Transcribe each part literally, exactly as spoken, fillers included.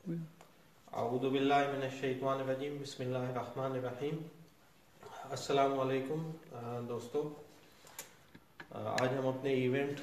अऊज़ु बिल्लाहि मिनश्शैतानिर्रजीम बिस्मिल्लाहिर्रहमानिर्रहीम। अस्सलामु अलैकुम दोस्तों, आज हम अपने event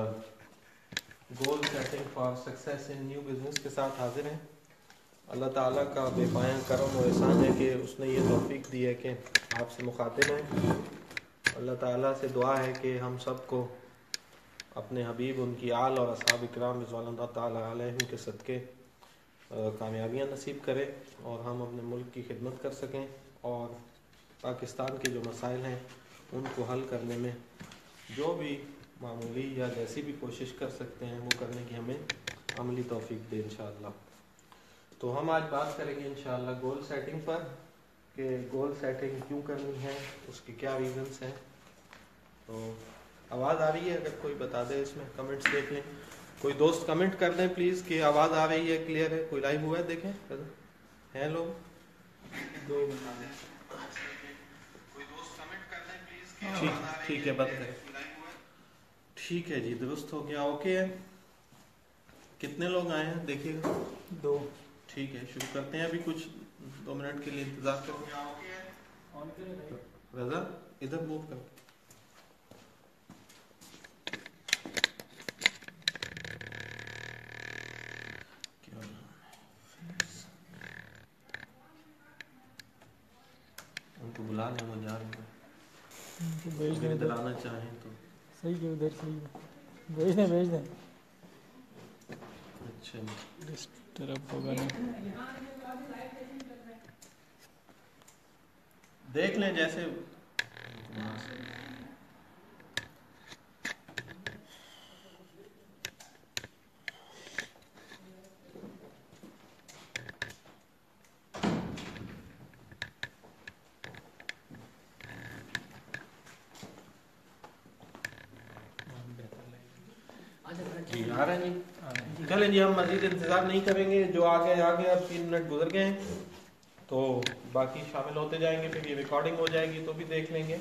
goal setting for success in new business के साथ हाजिर हैं। अल्लाह ताला का बेपाया करम और एहसान है कि उसने ये तौफीक दी है कि आपसे मुखातिब हैं। अल्लाह ताला से दुआ है कि हम सबको अपने हबीब, उनकी आल और असहाब इकराम रिज़वानुल्लाह ताला अलैहिम के सदक़े कामयाबियाँ नसीब करें और हम अपने मुल्क की खिदमत कर सकें और पाकिस्तान के जो मसाइल हैं उनको हल करने में जो भी मामूली या जैसी भी कोशिश कर सकते हैं वो करने की हमें अमली तौफीक दे इंशाअल्लाह। तो हम आज बात करेंगे इंशाअल्लाह गोल सेटिंग पर कि गोल सेटिंग क्यों करनी है, उसके क्या रीज़न्स हैं। तो आवाज़ आ रही है? अगर कोई बता दे, इसमें कमेंट्स देख लें। कोई दोस्त कमेंट कर दें प्लीज़ कि आवाज़ आ रही है, क्लियर है। कोई लाइव हुआ है, देखें हैं लोग, दो बता दें। कोई दोस्त कमेंट कर दें प्लीज़ कि आवाज़ आ रही है। ठीक है, बंद करें। ठीक है जी, दुरुस्त हो गया, ओके है। कितने लोग आए हैं देखिएगा? दो। ठीक है, शुरू करते हैं। अभी कुछ दो मिनट के लिए इंतज़ार करें। रज़ा इधर मूव कर। उनको बुला लें, वो जा रहे हैं। भेज दें, इधर आना चाहें तो सही है, उधर सही है, भेज दें भेज दें। अच्छा, डिस्टर्ब होगा नहीं, देख लें जैसे। जी आ रहे हैं जी, चलें जी, हम मजीद इंतज़ार नहीं करेंगे। जो आ गए आ गए, अब तीन मिनट गुजर गए हैं तो बाकी शामिल होते जाएंगे, फिर ये रिकॉर्डिंग हो जाएगी तो भी देख लेंगे।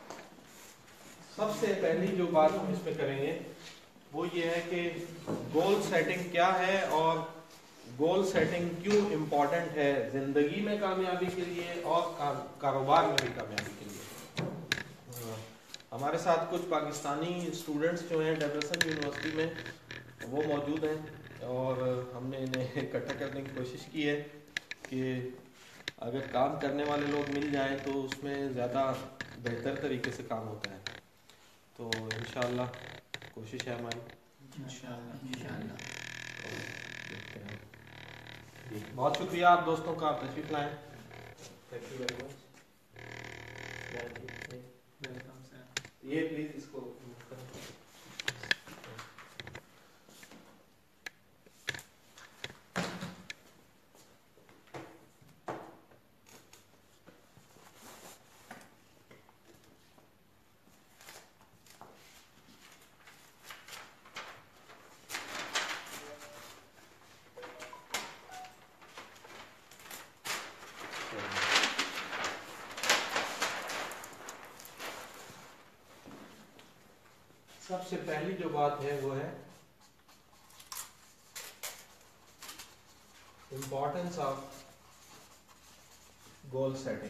सबसे पहली जो बात हम इसमें करेंगे वो ये है कि गोल सेटिंग क्या है और गोल सेटिंग क्यों इम्पोर्टेंट है ज़िंदगी में कामयाबी के लिए और का, कारोबार में भी कामयाबी के लिए। हमारे साथ कुछ पाकिस्तानी स्टूडेंट्स जो हैं डेवरसन यूनिवर्सिटी में वो मौजूद हैं और हमने इन्हें इकट्ठा करने की कोशिश की है कि अगर काम करने वाले लोग मिल जाएं तो उसमें ज़्यादा बेहतर तरीके से काम होता है। तो इंशाअल्लाह कोशिश है हमारी, इंशाअल्लाह इंशाअल्लाह। तो देखते हैं जी। बहुत शुक्रिया आप दोस्तों का, आप तशरीफ लाएँ। Thank you very much. ये प्लीज इसको सबसे पहली जो बात है वो है इंपॉर्टेंस ऑफ गोल सेटिंग।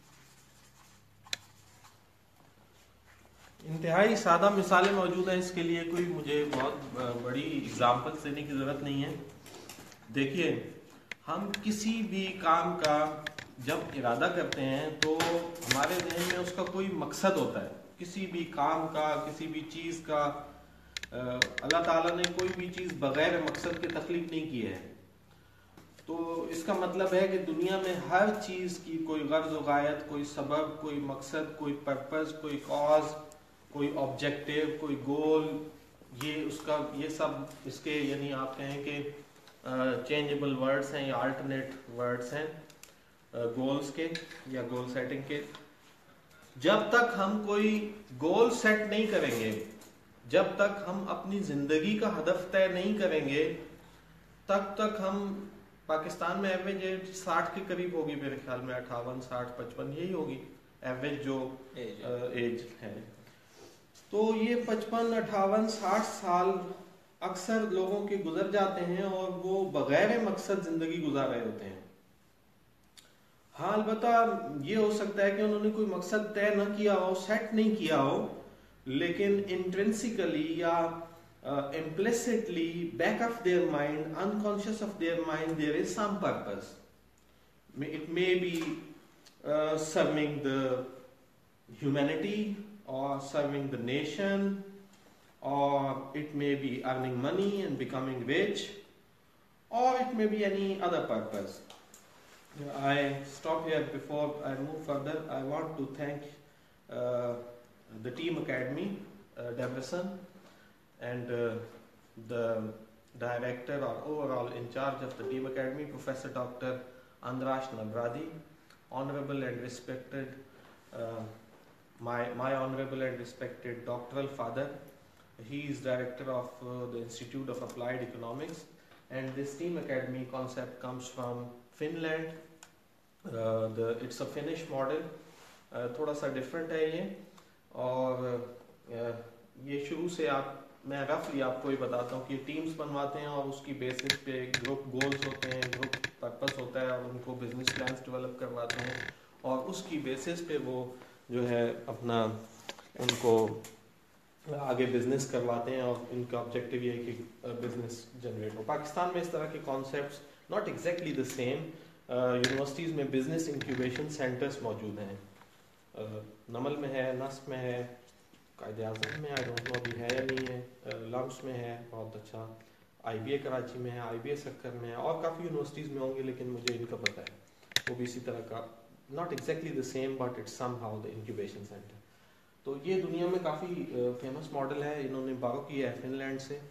इंतहाई सादा मिसालें मौजूद हैं इसके लिए, कोई मुझे बहुत बड़ी एग्जाम्पल्स देने की ज़रूरत नहीं है। देखिए, हम किसी भी काम का जब इरादा करते हैं तो हमारे ज़हन में उसका कोई मकसद होता है। किसी भी काम का, किसी भी चीज़ का, अल्लाह ताला ने कोई भी चीज़ बग़ैर मकसद के तख्लीक नहीं की है। तो इसका मतलब है कि दुनिया में हर चीज़ की कोई गर्ज़ व गायत, कोई सबब, कोई मकसद, कोई पर्पस, कोई कॉज, कोई ऑब्जेक्टिव, कोई गोल, ये उसका ये सब इसके यानी आप कहें कि चेंजेबल वर्ड्स हैं या अल्टरनेट वर्ड्स हैं गोल्स के या गोल सेटिंग के। जब तक हम कोई गोल सेट नहीं करेंगे, जब तक हम अपनी ज़िंदगी का हदफ तय नहीं करेंगे, तब तक हम पाकिस्तान में एवरेज एज साठ के करीब होगी मेरे ख्याल में, अट्ठावन साठ पचपन यही होगी एवरेज जो एज, एज है। तो ये पचपन अट्ठावन साठ साल اکثر لوگوں کے گزر جاتے ہیں اور وہ بغیر مقصد زندگی گزار رہے ہوتے ہیں. ہاں البتہ یہ ہو سکتا ہے کہ انہوں نے کوئی مقصد طے نہ کیا ہو, سیٹ نہیں کیا ہو, لیکن انٹرنسیکلی یا implicitly back of their mind, unconscious of their mind, there is some purpose. It may be uh, serving the humanity or serving the nation, or it may be earning money and becoming rich, or it may be any other purpose. I stop here. Before I move further, I want to thank uh, the Team Academy, uh, Debrecen, and uh, the director or overall in charge of the Team Academy, Professor Doctor Andras Nabradi, honorable and respected, uh, my, my honorable and respected doctoral father. He is director of uh, the Institute of Applied Economics, and this Team Academy concept comes from Finland. Uh, the, it's a Finnish model, uh, थोड़ा सा different है ये, और uh, ये शुरू से आप मैं रफली आपको ये बताता हूँ कि टीम्स बनवाते हैं और उसकी बेसिस पे ग्रुप गोल्स होते हैं, ग्रुप पर्पस होता है, और उनको बिजनेस प्लान्स डेवलप करवाते हैं, और उसकी बेसिस पे वो जो है अपना उनको आगे बिजनेस करवाते हैं, और इनका ऑब्जेक्टिव ये है कि बिजनेस जनरेट हो. पाकिस्तान में इस तरह के concepts not exactly the same. Universities में बिजनेस इंक्यूबेशन सेंटर्स मौजूद हैं, uh, नमल में है, नस्क में है, कायदे आज़म में आई डोंट नो अभी है या नहीं है, लम्स में है बहुत अच्छा, आई बी ए कराची में है, आई बी ए सक्कर में है, और काफ़ी यूनिवर्सिटीज़ में होंगे, लेकिन मुझे इनका पता है. वो भी इसी तरह का, not exactly the same but it's somehow the incubation centre. तो ये दुनिया में काफ़ी फेमस मॉडल है, इन्होंने बारो किया है फिनलैंड से.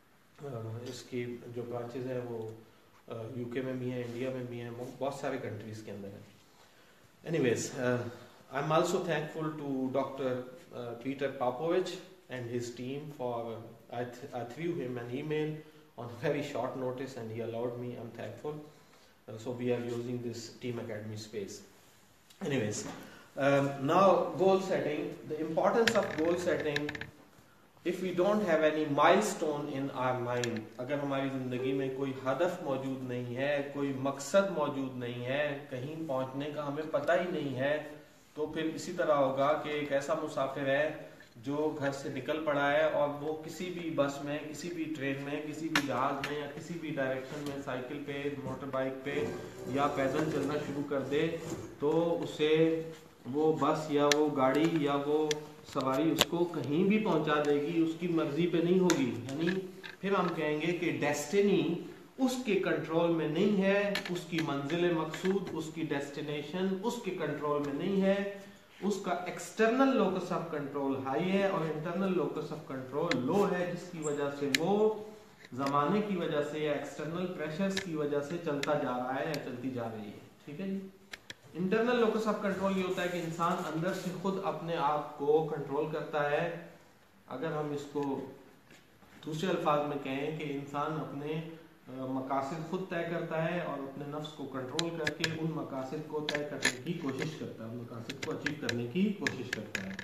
इसकी जो ब्रांचेज हैं वो यूके में भी हैं, इंडिया में भी हैं, बहुत सारे कंट्रीज़ के अंदर हैं. Anyways, I am also thankful to doctor Uh, Peter Popovich and his team for uh, I, th- I threw him an email on very short notice and he allowed me. I'm thankful. Uh, so we are using this Team Academy space. Anyways, um, now goal setting. The importance of goal setting. If we don't have any milestone in our mind, अगर हमारी ज़िंदगी में कोई हदफ मौजूद नहीं है, कोई मकसद मौजूद नहीं है, कहीं पहुंचने का हमें पता ही नहीं है, तो फिर इसी तरह होगा कि एक ऐसा मुसाफिर है जो घर से निकल पड़ा है और वो किसी भी बस में, किसी भी ट्रेन में, किसी भी जहाज में या किसी भी डायरेक्शन में साइकिल पे, मोटर बाइक पे या पैदल चलना शुरू कर दे, तो उसे वो बस या वो गाड़ी या वो सवारी उसको कहीं भी पहुंचा देगी, उसकी मर्जी पे नहीं होगी. यानी फिर हम कहेंगे कि डेस्टिनी उसके कंट्रोल में नहीं है, उसकी मंजिल मकसूद, उसकी डेस्टिनेशन उसके कंट्रोल में नहीं है, उसका external locus of control high है और internal locus of control low है, जिसकी वजह से वो जमाने की वजह से या एक्सटर्नल प्रेशर्स की वजह से चलता जा रहा है या चलती जा रही है. ठीक है जी. इंटरनल लोकस ऑफ कंट्रोल ये होता है कि इंसान अंदर से खुद अपने आप को कंट्रोल करता है. अगर हम इसको दूसरे अल्फाज में कहें कि इंसान अपने मकासद खुद तय करता है और अपने नफ्स को कंट्रोल करके उन मकासद को तय करने की कोशिश करता है, मकासद को अचीव करने की कोशिश करता है.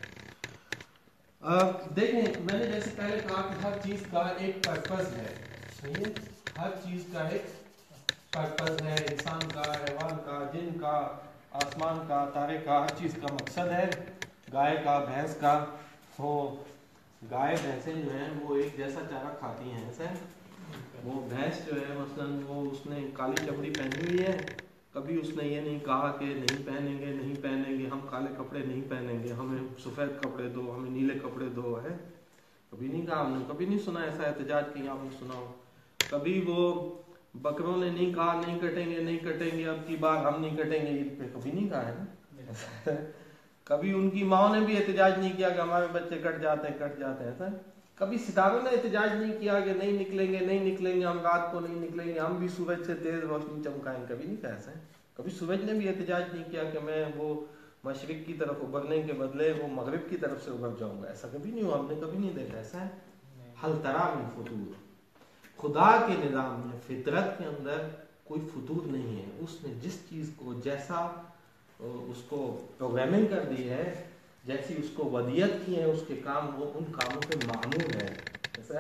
देखें, मैंने जैसे पहले कहा कि हर चीज़ का एक पर्पस है. सही है, हर चीज़ का एक पर्पस है. इंसान का, हैवान का, जिन का, आसमान का, तारे का, हर चीज़ का मकसद है. गाय का, भैंस का. हो गाय भैंसें जो हैं वो एक जैसा चारा खाती हैं. ऐसा है, वो भैंस जो है मसलन वो उसने काली चमड़ी पहनी हुई है, कभी उसने ये नहीं कहा कि नहीं पहनेंगे नहीं पहनेंगे हम काले कपड़े नहीं पहनेंगे, हमें सफ़ेद कपड़े दो, हमें नीले कपड़े दो. है, कभी नहीं कहा हमने, कभी नहीं सुना ऐसा एहतजाज कि आपने सुना हो. कभी वो बकरों ने नहीं कहा नहीं कटेंगे नहीं कटेंगे अब की बार हम नहीं कटेंगे ईद पे, कभी नहीं कहा है ना. कभी उनकी माओ ने भी एहतजाज नहीं किया कि हमारे बच्चे कट जाते हैं कट जाते हैं. ऐसा कभी सितारों ने एहतजाज नहीं किया कि नहीं निकलेंगे नहीं निकलेंगे हम रात को नहीं निकलेंगे, हम भी सूरज से तेज रोशनी चमकाएंगे. कभी नहीं कहा ऐसा. कभी सूरज ने भी एहतजाज नहीं किया कि मैं वो मशरिक की तरफ उभरने के बदले वो मगरिब की तरफ से उभर जाऊंगा. ऐसा कभी नहीं हुआ, हमने कभी नहीं देखा. ऐसा है, हल तरा मिन फुतूर. खुदा के निज़ाम में, फितरत के अंदर कोई फुतूर नहीं है. उसने जिस चीज़ को जैसा उसको प्रोग्रामिंग कर दी है, जैसी उसको वदियत की है उसके काम, वो उन कामों पे मामूर है. ऐसा है,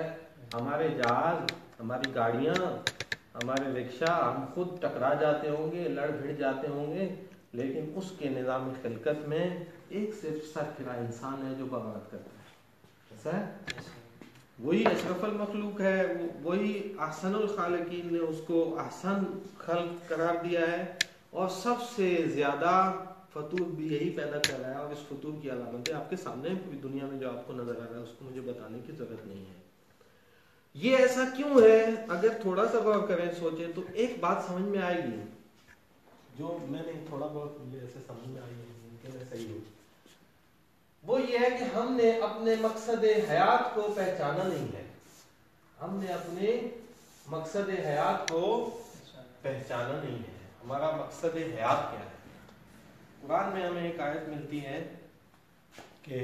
हमारे जहाज, हमारी गाड़ियाँ, हमारे रिक्शा, हम खुद टकरा जाते होंगे, लड़ भिड़ जाते होंगे, लेकिन उसके निज़ाम खिलकत में एक सिर्फ सरफिरा इंसान है जो बगावत करता है। ऐसा है, वही अशरफुल मखलूक है, वही अहसनुल खालिकीन ने उसको अहसन खल्क करार दिया है, और सबसे ज़्यादा फतूर भी यही पैदा कर रहा है। और इस फतूर की अलामतें आपके सामने पूरी दुनिया में जो आपको नजर आ रहा है उसको मुझे बताने की जरूरत नहीं है। ये ऐसा क्यों है, अगर थोड़ा सा गौर करें, सोचें, तो एक बात समझ में आएगी, जो मैंने थोड़ा बहुत मुझे ऐसे समझ में आई है, मुमकिन है सही हो, वो ये है कि हमने अपने मकसद हयात को पहचाना नहीं है। हमने अपने मकसद हयात को पहचाना नहीं है। हमारा मकसद हयात क्या है? कुरान में हमें एक आयत मिलती है कि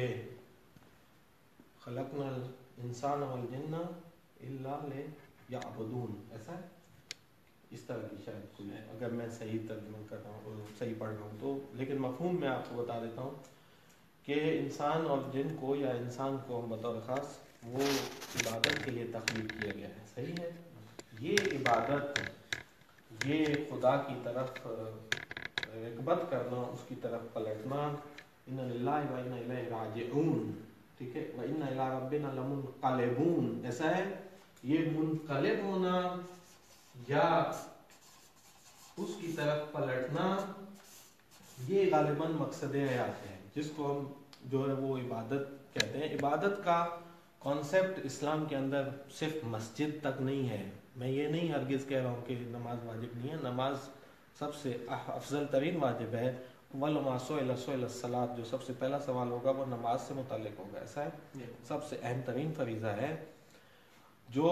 खलक़नल इंसान वल जिन्ना इल्ला लियअबुदून, ऐसा है, इस तरह की शायद कोई, अगर मैं सही तर्जुमा कर रहा हूँ, सही पढ़ रहा हूँ तो, लेकिन मफहूम मैं आपको बता देता हूँ कि इंसान और जिन को या इंसान को हम बतौर ख़ास वो इबादत के लिए तख्लीक किया गया है। सही है, ये इबादत, ये खुदा की तरफ रग़बत करना, उसकी तरफ पलटना, इन्ना लिल्लाहि व इन्ना इलैहि राजिऊन, ठीक है, व इन्ना इला रब्बिना लमुनक़लिबून, ऐसा है, ये मुनक़लिब होना या उसकी तरफ पलटना, ये गालिबन मकसद हयात है, जिसको हम जो है वो इबादत कहते हैं। इबादत का कॉन्सेप्ट इस्लाम के अंदर सिर्फ मस्जिद तक नहीं है। मैं ये नहीं हरगिज़ कह रहा हूँ कि नमाज वाजिब नहीं है, नमाज सबसे अफजल तरीन वाजिब है। वलमा सुइला सुइला सलात, जो सबसे पहला सवाल होगा वो नमाज से मुताल्लिक होगा, ऐसा है, सबसे अहम तरीन फरीज़ा है। जो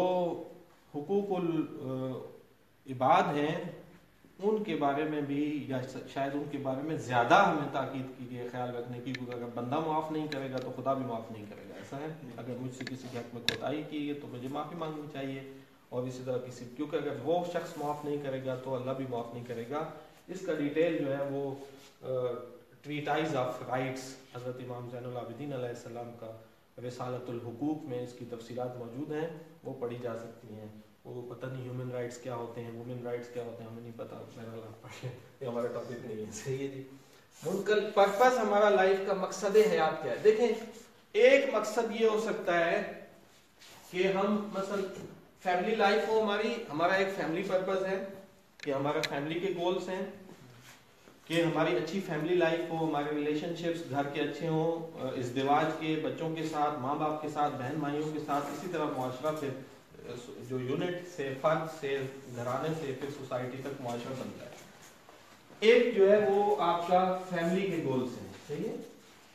हुकूकुल इबाद हैं उनके बारे में भी, या शायद उनके बारे में ज़्यादा हमें ताकीद की है, ख्याल रखने की, क्योंकि अगर बंदा माफ़ नहीं करेगा तो खुदा भी माफ़ नहीं करेगा, ऐसा है। अगर मुझसे किसी के हक में कोताही की है तो मुझे माफ़ी मांगनी चाहिए, और इसी तरह किसी, क्योंकि अगर वो शख्स माफ़ नहीं करेगा तो अल्लाह भी माफ़ नहीं करेगा। इसका डिटेल जो है वो ट्रीटाइज ऑफ राइट्स हज़रत इमाम ज़ैनुल आबिदीन अलैहिस्सलाम का रिसालतुल हुकूक में इसकी तफसीलात मौजूद हैं, वो पढ़ी जा सकती हैं। वो पता नहीं ह्यूमन राइट्स क्या होते हैं, वुमेन राइट्स क्या होते हैं, हमें नहीं पता, मेरा पढ़े, ये हमारा टॉपिक नहीं है। सही है जी। मुनकल पर्पस, हमारा लाइफ का मकसद हयात क्या है? देखें, एक मकसद ये हो सकता है कि हम मसलन फैमिली लाइफ हो हमारी, हमारा एक फैमिली पर्पस है कि हमारा फैमिली के गोल्स हैं कि हमारी अच्छी फैमिली लाइफ हो, हमारे रिलेशनशिप्स घर के अच्छे हों, इज़्दिवाज के, बच्चों के साथ, माँ बाप के साथ, बहन भाइयों के साथ, इसी तरह मुआशरा फिर जो यूनिट से, फर्द से, घराने से फिर सोसाइटी तक मुआशरा बनता है। एक जो है वो आपका फैमिली के गोल्स हैं, सही है।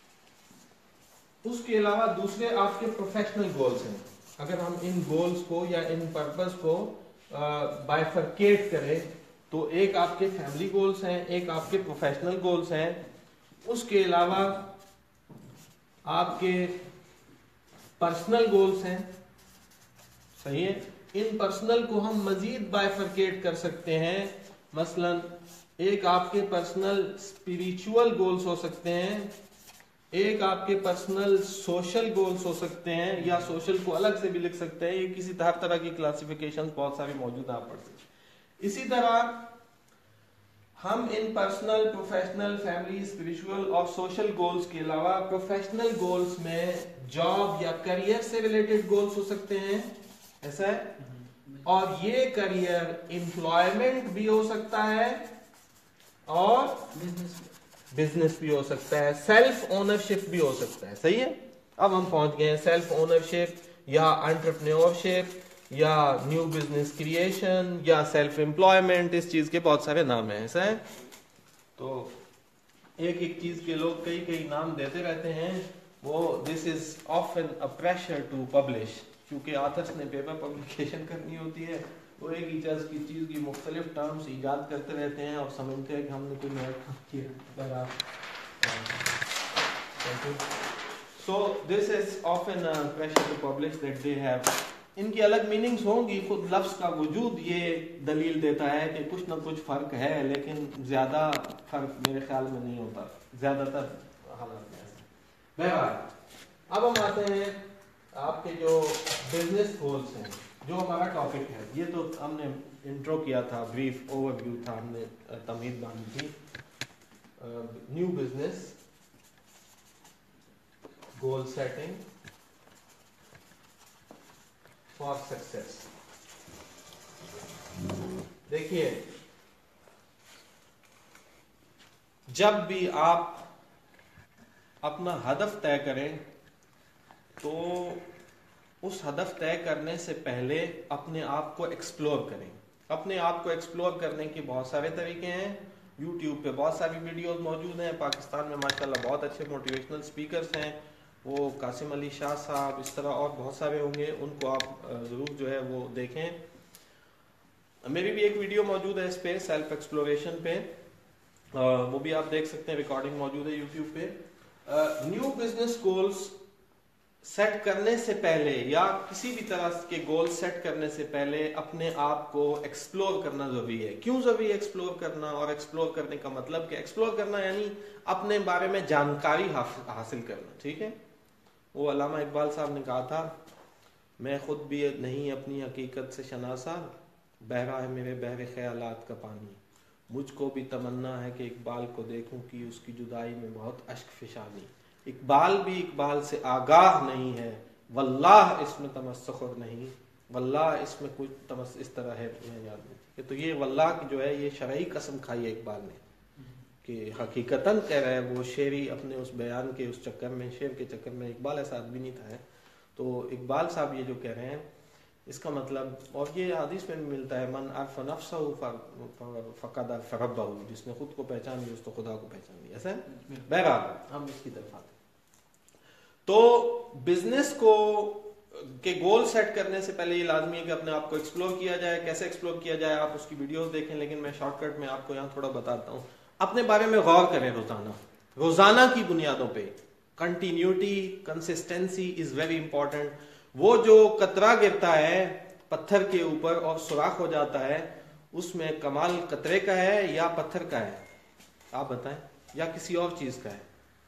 उसके अलावा दूसरे आपके प्रोफेशनल गोल्स हैं। अगर हम इन गोल्स को या इन पर्पस को बाइफरकेट करें तो एक आपके फैमिली गोल्स हैं, एक आपके प्रोफेशनल गोल्स हैं, उसके अलावा आपके पर्सनल गोल्स हैं, सही है। इन पर्सनल को हम मजीद बाइफरकेट कर सकते हैं। मसलन एक आपके पर्सनल स्पिरिचुअल गोल्स हो सकते हैं, एक आपके पर्सनल सोशल गोल्स हो सकते हैं, या सोशल को अलग से भी लिख सकते हैं। ये किसी हर तरह की क्लासिफिकेशन बहुत सारी मौजूद आप पढ़ सकते हैं। इसी तरह हम इन पर्सनल, प्रोफेशनल, फैमिली, स्पिरिचुअल और सोशल गोल्स के अलावा प्रोफेशनल गोल्स में जॉब या करियर से रिलेटेड गोल्स हो सकते हैं, ऐसा है। और ये करियर एम्प्लॉयमेंट भी हो सकता है और बिजनेस भी हो सकता है, सेल्फ ओनरशिप भी हो सकता है, सही है। अब हम पहुंच गए हैं सेल्फ ओनरशिप या एंटरप्रेन्योरशिप या न्यू बिजनेस क्रिएशन या सेल्फ एम्प्लॉयमेंट, इस चीज के बहुत सारे नाम हैं, ऐसा है। तो एक एक चीज के लोग कई कई नाम देते रहते हैं। वो this is often a pressure to publish, क्योंकि ऑथर्स ने पेपर पब्लिकेशन करनी होती है, वो एक ही चीज की चीज की मुख्तलिफ टर्म्स ईजाद करते रहते हैं और समझते हैं कि हमने कोई नया काम किया। So this is often a pressure to publish that they have. इनकी अलग मीनिंग्स होंगी, खुद लफ्ज का वजूद ये दलील देता है कि कुछ ना कुछ फर्क है, लेकिन ज्यादा फर्क मेरे ख्याल में नहीं होता ज्यादातर हालात में ऐसा। बहरहाल अब हम आते हैं آپ کے جو بزنس گولز ہیں، جو ہمارا ٹاپک ہے، یہ تو ہم نے انٹرو کیا تھا، بریف اوور ویو تھا، ہم نے تمہید باندھی تھی. New business goal setting for success. دیکھیے، جب بھی آپ اپنا ہدف طے کریں تو اس ہدف طے کرنے سے پہلے اپنے آپ کو ایکسپلور کریں. اپنے آپ کو ایکسپلور کرنے کے بہت سارے طریقے ہیں. یوٹیوب پہ بہت ساری ویڈیوز موجود ہیں. پاکستان میں ماشاءاللہ بہت اچھے موٹیویشنل سپیکرز ہیں، وہ قاسم علی شاہ صاحب، اس طرح اور بہت سارے ہوں گے، ان کو آپ ضرور جو ہے وہ دیکھیں. میری بھی ایک ویڈیو موجود ہے اس پہ، سیلف ایکسپلوریشن پہ، وہ بھی آپ دیکھ سکتے ہیں، ریکارڈنگ موجود ہے یوٹیوب پہ. نیو بزنس گولز سیٹ کرنے سے پہلے یا کسی بھی طرح کے گول سیٹ کرنے سے پہلے اپنے آپ کو ایکسپلور کرنا ضروری ہے. کیوں ضروری ہے ایکسپلور کرنا؟ اور ایکسپلور کرنے کا مطلب کہ ایکسپلور کرنا یعنی اپنے بارے میں جانکاری حاصل کرنا. ٹھیک ہے، وہ علامہ اقبال صاحب نے کہا تھا، میں خود بھی نہیں اپنی حقیقت سے شناسا، بہرا ہے میرے بحر خیالات کا پانی. مجھ کو بھی تمنا ہے کہ اقبال کو دیکھوں کہ اس کی جدائی میں بہت اشک فشانی. اقبال بھی اقبال سے آگاہ نہیں ہے، واللہ اس میں تمسخر نہیں، واللہ اس میں کچھ تمس اس طرح ہے یاد نہیں. تو یہ واللہ کی جو ہے یہ شرعی قسم کھائی ہے اقبال نے کہ حقیقتاً کہہ رہا ہے وہ شعری اپنے اس بیان کے اس چکر میں، شعر کے چکر میں. اقبال ایسا آدمی نہیں تھا ہے. تو اقبال صاحب یہ جو کہہ رہے ہیں اس کا مطلب، اور یہ حدیث میں بھی ملتا ہے، من عرف نفسہ فقد عرف ربہ، جس نے خود کو پہچان لی اس تو خدا کو پہچان لی. ایسا ہے. بہرحال ہم اس کی طرف آتے ہیں. تو بزنس کو کے گول سیٹ کرنے سے پہلے یہ لازمی ہے کہ اپنے آپ کو ایکسپلور کیا جائے. کیسے ایکسپلور کیا جائے آپ اس کی ویڈیوز دیکھیں، لیکن میں شارٹ کٹ میں آپ کو یہاں تھوڑا بتاتا ہوں. اپنے بارے میں غور کریں روزانہ روزانہ کی بنیادوں پہ. Continuity, consistency is very important. وہ جو قطرہ گرتا ہے پتھر کے اوپر اور سوراخ ہو جاتا ہے، اس میں کمال قطرے کا ہے یا پتھر کا ہے؟ آپ بتائیں. یا کسی اور چیز کا ہے؟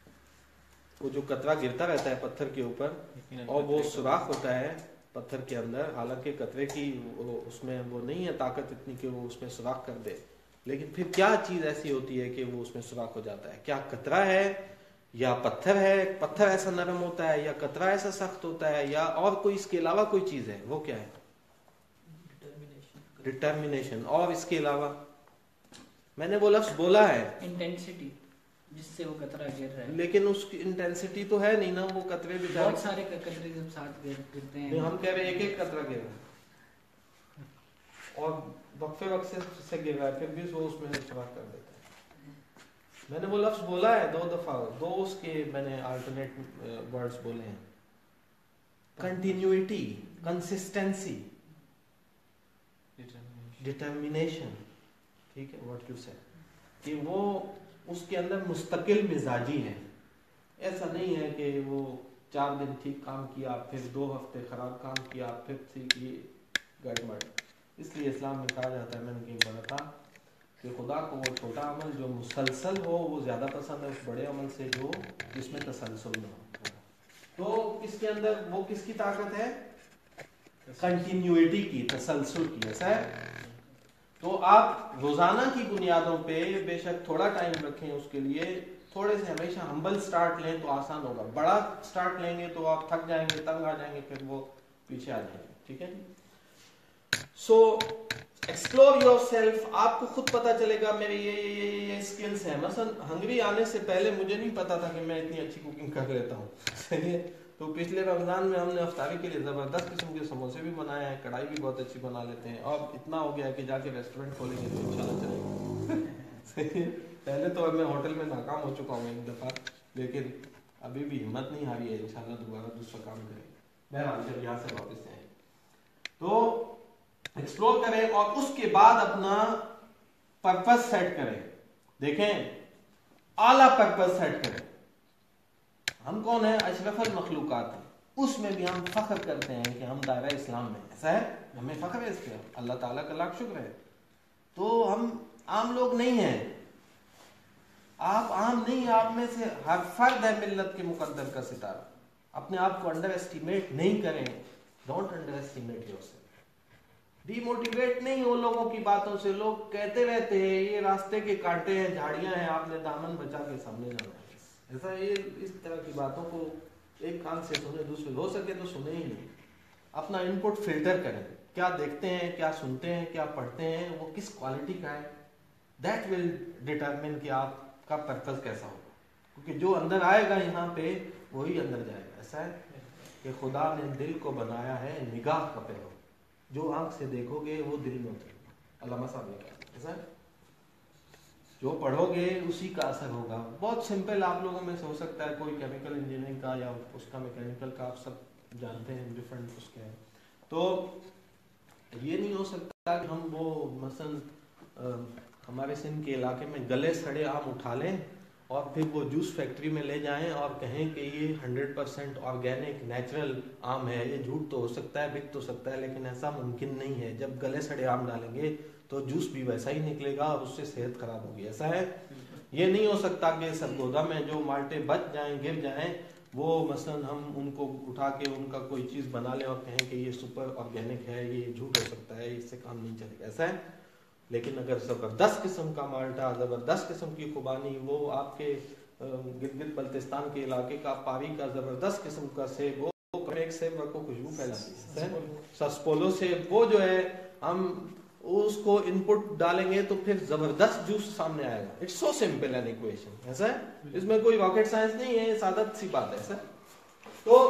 وہ جو قطرہ گرتا رہتا ہے پتھر کے اوپر اور وہ سوراخ ہوتا ہے پتھر کے اندر، حالانکہ قطرے کی اس میں وہ نہیں ہے طاقت اتنی کہ وہ اس میں سوراخ کر دے، لیکن پھر کیا چیز ایسی ہوتی ہے کہ وہ اس میں سوراخ ہو جاتا ہے؟ کیا قطرہ ہے یا پتھر ہے؟ پتھر ایسا نرم ہوتا ہے یا قطرہ ایسا سخت ہوتا ہے یا اور کوئی اس کے علاوہ کوئی چیز ہے؟ وہ کیا ہے؟ ڈٹرمینیشن. اور اس کے علاوہ میں نے وہ لفظ بولا ہے انٹینسٹی، جس سے وہ قطرہ گر رہا ہے، لیکن اس کی انٹینسٹی تو ہے نہیں نا. وہ قطرے بھی بہت سارے قطرے جب ساتھ گرتے ہیں. ہم کہہ رہے ایک ایک قطرہ گر رہا ہے اور وقفے وقفے سے گر رہا ہے، پھر بھی وہ اس میں سوراخ کر دیتا ہے. میں نے وہ لفظ بولا ہے دو دفعہ، دو اس کے میں نے آلٹرنیٹ ورڈز بولے ہیں. Continuity, consistency, determination. ٹھیک ہے، واٹ یو سے کہ وہ اس کے اندر مستقل مزاجی ہے. ایسا نہیں ہے کہ وہ چار دن ٹھیک کام کیا پھر دو ہفتے خراب کام کیا پھر ٹھیک. یہ گڑبڑ. اس لیے اسلام میں کہا جاتا ہے، میں نے کہیں پڑھا تھا کہ خدا کو وہ چھوٹا عمل جو مسلسل ہو وہ زیادہ پسند ہے اس بڑے عمل سے جو جس میں تسلسل نہ ہو. تو اس کے اندر وہ کس کی طاقت ہے؟ کنٹینیوٹی کی، تسلسل کی. ایسا ہے. تو آپ روزانہ کی بنیادوں پہ بے شک تھوڑا ٹائم رکھیں اس کے لیے. تھوڑے سے ہمیشہ ہمبل سٹارٹ لیں تو آسان ہوگا. بڑا سٹارٹ لیں گے تو آپ تھک جائیں گے، تنگ آ جائیں گے، پھر وہ پیچھے آ جائیں گے. ٹھیک ہے. So explore yourself. آپ کو خود پتا چلے گا میرے یہ یہ یہ اسکلس ہیں. مثلا ہنگری آنے سے پہلے مجھے نہیں پتا تھا کہ میں اتنی اچھی کوکنگ کر لیتا ہوں. صحیح ہے. تو پچھلے رمضان میں ہم نے افطاری کے لیے زبردست قسم کے سموسے بھی بنائے ہیں، کڑھائی بھی بہت اچھی بنا لیتے ہیں، اور اتنا ہو گیا کہ جا کے ریسٹورینٹ کھولیں گے تو انشاءاللہ چلے گا. صحیح ہے. پہلے تو میں ہوٹل میں ناکام ہو چکا ہوں ایک دفعہ، لیکن ابھی بھی ہمت نہیں ہاری ہے، انشاءاللہ دوبارہ دوسرا کام کریں گے. بہرحال جب یہاں سے واپس آئیں تو ایکسپلور کریں اور اس کے بعد اپنا پرپس سیٹ کریں. دیکھیں اعلیٰ پرپس سیٹ کریں. ہم کون ہیں؟ اشرف المخلوقات ہیں. اس میں بھی ہم فخر کرتے ہیں کہ ہم دائرہ اسلام میں. ایسا ہے، ہمیں فخر ہے اس پہ، اللہ تعالیٰ کا لاکھ شکر ہے. تو ہم عام لوگ نہیں ہیں. آپ عام نہیں، آپ میں سے ہر فرد ہے ملت کے مقدر کا ستارہ. اپنے آپ کو انڈر ایسٹیمیٹ نہیں کریں. Don't underestimate yourself. Demotivate نہیں ہو لوگوں کی باتوں سے. لوگ کہتے رہتے ہیں یہ راستے کے کانٹے ہیں, جھاڑیاں ہیں, آپ نے دامن بچا کے سامنے جانا ہے. ایسا یہ اس طرح کی باتوں کو ایک کان سے سنے, دوسرے ہو سکے تو سنے ہی نہیں. اپنا ان پٹ فلٹر کریں. کیا دیکھتے ہیں, کیا سنتے ہیں, کیا پڑھتے ہیں, وہ کس کوالٹی کا ہے. دیٹ ول ڈٹرمن کہ آپ کا پرپز کیسا ہوگا. کیونکہ جو اندر آئے گا یہاں پہ وہی اندر جائے گا. ایسا ہے کہ خدا نے دل کو بنایا ہے نگاہ کا پہلو. جو آنکھ سے دیکھو گے وہ دل میں اترے گا. علامہ صاحب نے کہا ایسا ہے. جو پڑھو گے اسی کا اثر ہوگا. بہت سمپل. آپ لوگوں میں سے ہو سکتا ہے کوئی کیمیکل انجینئرنگ کا یا اس کا میکینیکل کا, آپ سب جانتے ہیں ڈفرینٹ اس کے ہیں. تو یہ نہیں ہو سکتا کہ ہم وہ مثلا ہمارے سندھ کے علاقے میں گلے سڑے آم اٹھا لیں اور پھر وہ جوس فیکٹری میں لے جائیں اور کہیں کہ یہ ہنڈریڈ پرسینٹ آرگینک نیچرل آم ہے. یہ جھوٹ تو ہو سکتا ہے, بک تو سکتا ہے, لیکن ایسا ممکن نہیں ہے. جب گلے سڑے آم ڈالیں گے تو جوس بھی ویسا ہی نکلے گا اور اس سے صحت خراب ہوگی. ایسا ہے. یہ نہیں ہو سکتا کہ سرگودا میں جو مالٹے بچ جائیں, گر جائیں, وہ مثلا ہم ان کو اٹھا کے ان کا کوئی چیز بنا لیں اور کہیں کہ یہ سپر آرگینک ہے. یہ جھوٹ ہو سکتا ہے, اس سے کام نہیں چلے گا. ایسا ہے. لیکن اگر زبردست قسم کا مالٹا, زبردست قسم کی خوبانی, وہ آپ کے گلگت بلتستان کے علاقے کا پاری کا زبردست قسم کا سیب, وہ ایک سیب کو خوشبو پھیلاتی ہے. سسپولو سیب, وہ جو ہے ہم اس کو ان پٹ ڈالیں گے تو پھر زبردست جوس سامنے آئے گا. It's so simple an equation. ایسا ہے. اس میں کوئی راکٹ سائنس نہیں ہے, سادہ سی بات ہے. ایسا. تو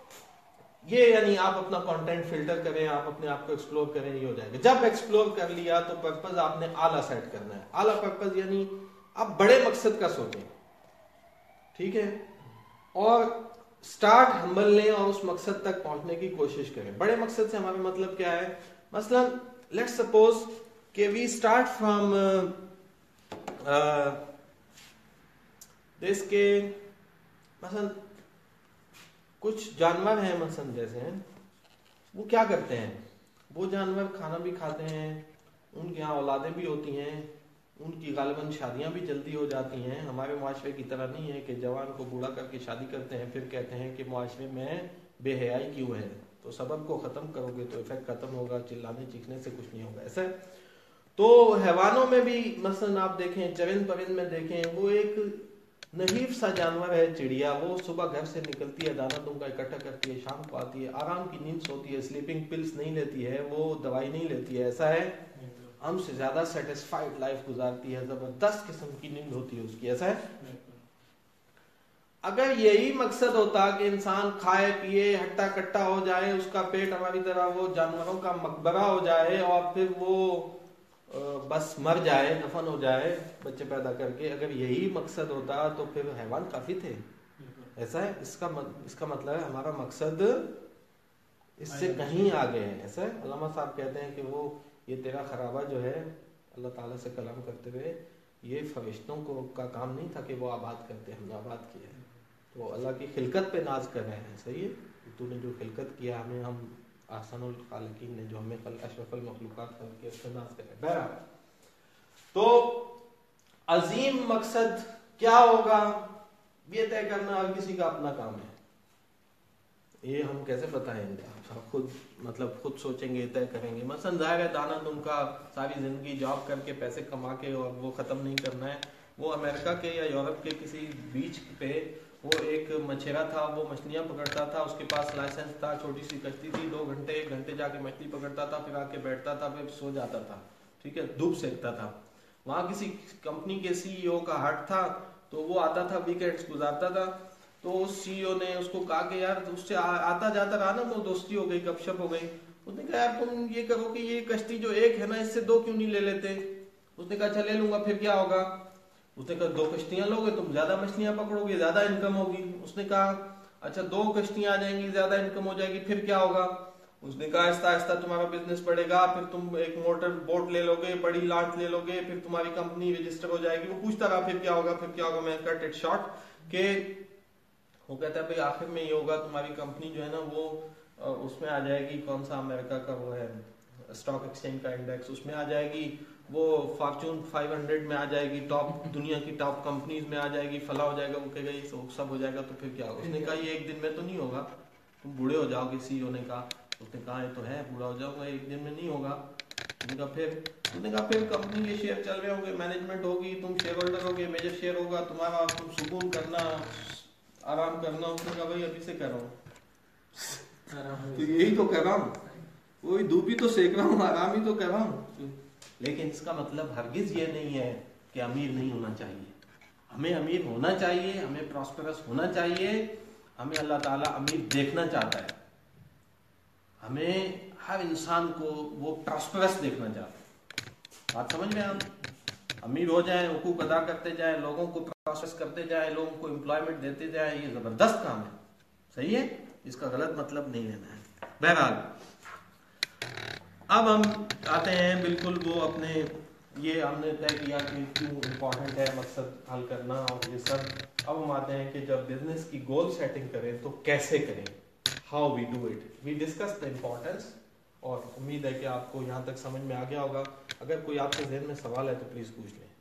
یہ یعنی آپ اپنا کنٹینٹ فلٹر کریں, آپ اپنے آپ کو ایکسپلور کریں, یہ ہو جائے گا. جب ایکسپلور کر لیا تو پرپز آپ نے اعلیٰ سیٹ کرنا ہے. اعلیٰ پرپز یعنی آپ بڑے مقصد کا سوچیں, ٹھیک ہے, اور سٹارٹ ہمبل لیں اور اس مقصد تک پہنچنے کی کوشش کریں. بڑے مقصد سے ہمارا مطلب کیا ہے؟ مثلا لیٹس سپوز کہ وی اسٹارٹ فرام دس کے مثلا کچھ جانور ہیں مثلا جیسے ہیں, وہ کیا کرتے ہیں؟ وہ جانور کھانا بھی کھاتے ہیں, ان کے یہاں اولادیں بھی ہوتی ہیں, ان کی غالباً شادیاں بھی جلدی ہو جاتی ہیں. ہمارے معاشرے کی طرح نہیں ہے کہ جوان کو بوڑھا کر کے شادی کرتے ہیں پھر کہتے ہیں کہ معاشرے میں بے حیائی کیوں ہے. تو سبب کو ختم کرو گے تو افیکٹ ختم ہوگا, چلانے چیخنے سے کچھ نہیں ہوگا. ایسا ہے. تو حیوانوں میں بھی مثلا آپ دیکھیں, چرند پرند میں دیکھیں, وہ ایک نحیف سا جانور ہے چڑیا. وہ صبح گھر سے نکلتی ہے, دانا دنگا اکٹھا کرتی ہے, شام کو آتی ہے, آرام کی نیند سوتی ہے, سلیپنگ پلس نہیں لیتی ہے, وہ دوائی نہیں لیتی ہے. ایسا ہے. ہم سے زیادہ سیٹسفائیڈ لائف گزارتی ہے, زبردست قسم کی نیند ہوتی ہے اس کی. ایسا ہے. اگر یہی مقصد ہوتا کہ انسان کھائے پیے ہٹا کٹا ہو جائے, اس کا پیٹ ہماری طرح وہ جانوروں کا مقبرہ ہو جائے اور پھر وہ بس مر جائے, دفن ہو جائے بچے پیدا کر کے, اگر یہی مقصد ہوتا تو پھر حیوان کافی تھے. ایسا ہے. اس کا اس کا مطلب ہے ہمارا مقصد اس سے کہیں آگے ہے. ایسا ہے. علامہ صاحب کہتے ہیں کہ وہ یہ تیرا خرابہ جو ہے, اللہ تعالیٰ سے کلام کرتے ہوئے, یہ فرشتوں کو کا کام نہیں تھا کہ وہ آباد کرتے, ہم نے آباد کیا ہے. تو اللہ کی خلقت پہ ناز کر رہے ہیں. صحیح ہے. تو نے جو خلقت کیا ہمیں, ہم احسن الخالقین نے جو ہمیں اشرف المخلوقات کر کے اس پہ ناز کر رہے ہیں. بہرحال تو عظیم مقصد کیا ہوگا یہ طے کرنا ہر کسی کا اپنا کام ہے. یہ ہم کیسے بتائیں گے؟ آپ خود مطلب خود سوچیں گے, طے کریں گے. مثلا ظاہر ہے دانا تم کا ساری زندگی جاب کر کے پیسے کما کے اور وہ ختم نہیں کرنا ہے. وہ امریکہ کے یا یورپ کے کسی بیچ پہ وہ ایک مچھیرا تھا, وہ مچھلیاں پکڑتا تھا, اس کے پاس لائسنس تھا, چھوٹی سی کشتی تھی, دو گھنٹے ایک گھنٹے جا کے مچھلی پکڑتا تھا, پھر آ کے بیٹھتا تھا, پھر سو جاتا تھا. ٹھیک ہے. دھوپ سیکتا تھا. وہاں کسی کمپنی کے سی ای او کا ہٹ تھا, تو وہ آتا تھا, ویکینڈز گزارتا تھا. تو اس سی ای او نے اس کو کہا کہ یار اس سے آتا جاتا رہا نا, تو دوستی ہو گئی, گپ شپ ہو گئی. اس نے کہا یار تم یہ کرو کہ یہ کشتی جو ایک ہے نا, اس سے دو کیوں نہیں لے لیتے؟ اس نے کہا اچھا لے لوں گا, پھر کیا ہوگا؟ اس نے کہا دو کشتیاں لو گے, تم زیادہ مچھلیاں پکڑو گے, زیادہ انکم ہوگی. اس نے کہا اچھا دو کشتیاں آ جائیں گی, زیادہ انکم ہو جائے گی, پھر کیا ہوگا؟ اس نے کہا آہستہ آہستہ تمہارا بزنس بڑھے گا, پھر تم ایک موٹر بوٹ لے لو گے, بڑی لانچ لے لو گے, پھر تمہاری کمپنی رجسٹر ہو جائے گی. وہ پوچھتا رہا پھر کیا ہوگا, پھر کیا ہوگا. میں کٹ اٹ شارٹ کہ وہ کہتا ہے بھائی آخر میں یہ ہوگا, تمہاری کمپنی جو ہے نا وہ اس میں آ جائے گی, کون سا امریکہ کا وہ ہے اسٹاک ایکسچینج کا انڈیکس, اس میں آ جائے گی. وہ فارچون فائیو ہنڈریڈ میں آ جائے گی, ٹاپ دنیا کی ٹاپ کمپنیز میں آ جائے گی, فلاں ہو جائے گا, وہ کہے گا یہ سب ہو جائے گا, تو پھر کیا ہوگا؟ اس نے کہا یہ ایک دن میں تو نہیں ہوگا, تم بوڑھے ہو جاؤ گے. سی او نے کہا, اس نے کہا یہ تو ہے بوڑھا ہو جاؤ گا, ایک دن میں نہیں ہوگا. اس نے کہا پھر اس نے کہا پھر کمپنی کے شیئر چل رہے ہوں گے, مینجمنٹ ہوگی, تم شیئر ہولڈر ہوگے, میجر شیئر ہوگا تمہارا, تم سکون کرنا, آرام کرنا. اس نے کہا بھائی ابھی سے کر رہا ہوں, تو یہی تو کر رہا ہوں, وہی دھوپ ہی تو سیک رہا ہوں, آرام ہی تو کر رہا ہوں. لیکن اس کا مطلب ہرگز یہ نہیں ہے کہ امیر نہیں ہونا چاہیے. ہمیں امیر ہونا چاہیے, ہمیں پراسپرس ہونا چاہیے, ہمیں اللہ تعالیٰ امیر دیکھنا چاہتا ہے. ہمیں ہر انسان کو وہ پراسپرس دیکھنا چاہتا ہے. بات سمجھ میں آپ, امیر ہو جائیں, حقوق ادا کرتے جائیں, لوگوں کو پراسپرس کرتے جائیں, لوگوں کو امپلائمنٹ دیتے جائیں, یہ زبردست کام ہے, صحیح ہے, اس کا غلط مطلب نہیں لینا ہے. بہرحال اب ہم آتے ہیں بالکل وہ اپنے, یہ ہم نے طے کیا کہ کیوں امپورٹنٹ ہے مقصد حل کرنا اور یہ سب. اب ہم آتے ہیں کہ جب بزنس کی گول سیٹنگ کریں تو کیسے کریں, how we do it. We discuss the importance, اور امید ہے کہ آپ کو یہاں تک سمجھ میں آ گیا ہوگا. اگر کوئی آپ کے ذہن میں سوال ہے تو پلیز پوچھ لیں.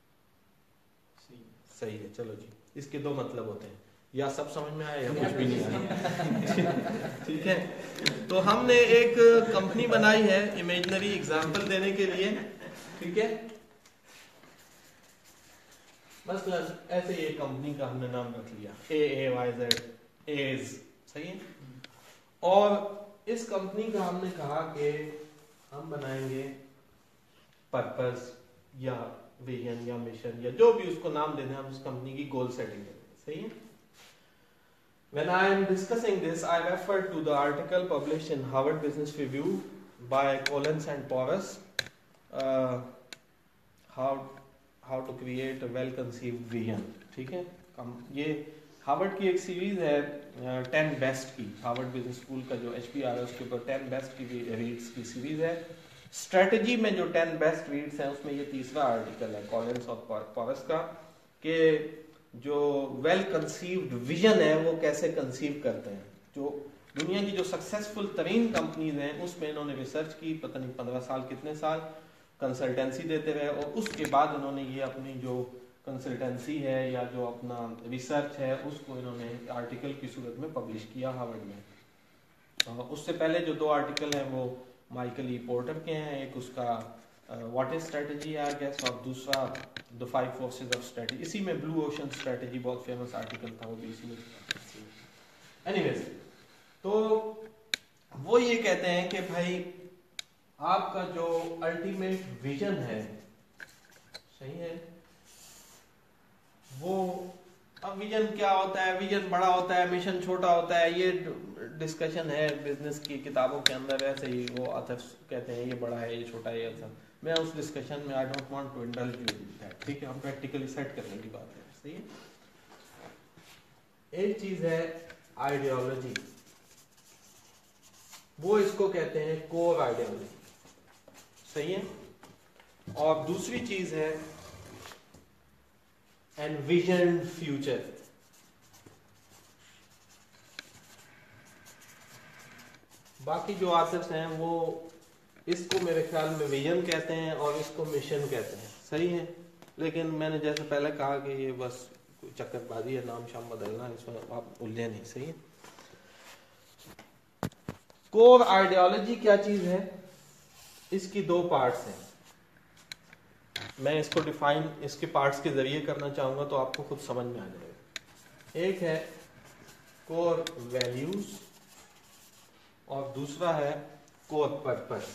صحیح ہے, چلو جی. اس کے دو مطلب ہوتے ہیں, یا سب سمجھ میں آیا یا کچھ بھی نہیں آیا. ٹھیک ہے, تو ہم نے ایک کمپنی بنائی ہے امیجنری ایگزامپل دینے کے لیے. ٹھیک ہے, مثلا ایسے یہ کمپنی کا ہم نے نام رکھ لیا A A Y Z, as, صحیح ہے. اور اس کمپنی کا ہم نے کہا کہ ہم بنائیں گے پرپز یا ویژن یا مشن یا جو بھی اس کو نام دینا ہے, ہم اس کمپنی کی گول سیٹنگ کریں گے. صحیح ہے. When I am discussing this, I refer to the article published in Harvard Business Review by Collins and Porras, uh, how how to create a well-conceived vision. ٹھیک ہے, یہ ہارورڈ کی ایک سیریز ہے ٹین بیسٹ کی, Harvard business school کا جو H P R ہے اس کے اوپر ٹین بیسٹ کی ریڈس کی سیریز ہے. اسٹریٹجی میں جو ٹین بیسٹ ریڈس ہیں اس میں یہ تیسرا آرٹیکل ہے کولنس اور پورس کا, کہ جو ویل کنسیوڈ ویژن ہے وہ کیسے کنسیو کرتے ہیں. جو دنیا کی جو سکسیسفل ترین کمپنیز ہیں اس میں انہوں نے ریسرچ کی, پتہ نہیں پندرہ سال کتنے سال کنسلٹنسی دیتے رہے, اور اس کے بعد انہوں نے یہ اپنی جو کنسلٹنسی ہے یا جو اپنا ریسرچ ہے اس کو انہوں نے آرٹیکل کی صورت میں پبلش کیا ہارورڈ میں. اس سے پہلے جو دو آرٹیکل ہیں وہ مائیکل ای پورٹر کے ہیں, ایک اس کا what is strategy I guess, اور دوسرا the five forces of strategy. اسی میں بلو اوشن اسٹریٹجی بہت فیمس آرٹیکل تھا, وہ بھی اسی میں. اینی ویز, تو وہ یہ کہتے ہیں کہ بھائی آپ کا جو الٹیمیٹ ویژن ہے, صحیح ہے, وہ اب ویژن کیا ہوتا ہے, ویژن بڑا ہوتا ہے, مشن چھوٹا ہوتا ہے, یہ ڈسکشن ہے بزنس کی کتابوں کے اندر. ایسے ہی وہ آتھر کہتے ہیں یہ بڑا ہے, یہ چھوٹا ہے, یہ ایسا. میں اس ڈسکشن میں I don't want to indulge you in that. ٹھیک ہے, ہم پریکٹیکلی سیٹ کرنے کی بات ہے. صحیح ہے. ایک چیز ہے آئیڈیالوجی, وہ اس کو کہتے ہیں کور آئیڈیالوجی, صحیح ہے. اور دوسری چیز ہے envisioned future. باقی جو آتھرس ہیں وہ اس کو میرے خیال میں ویژن کہتے ہیں اور اس کو مشن کہتے ہیں. صحیح ہے, لیکن میں نے جیسے پہلے کہا کہ یہ بس چکر بازی ہے, نام شام بدلنا, اس میں آپ الجھے نہیں. صحیح ہے. کور آئیڈیالوجی کیا چیز ہے, اس کی دو پارٹس ہیں. میں اس کو ڈیفائن اس کے پارٹس کے ذریعے کرنا چاہوں گا تو آپ کو خود سمجھ میں آ جائے گا. ایک ہے کور ویلیوز اور دوسرا ہے کور پرپس.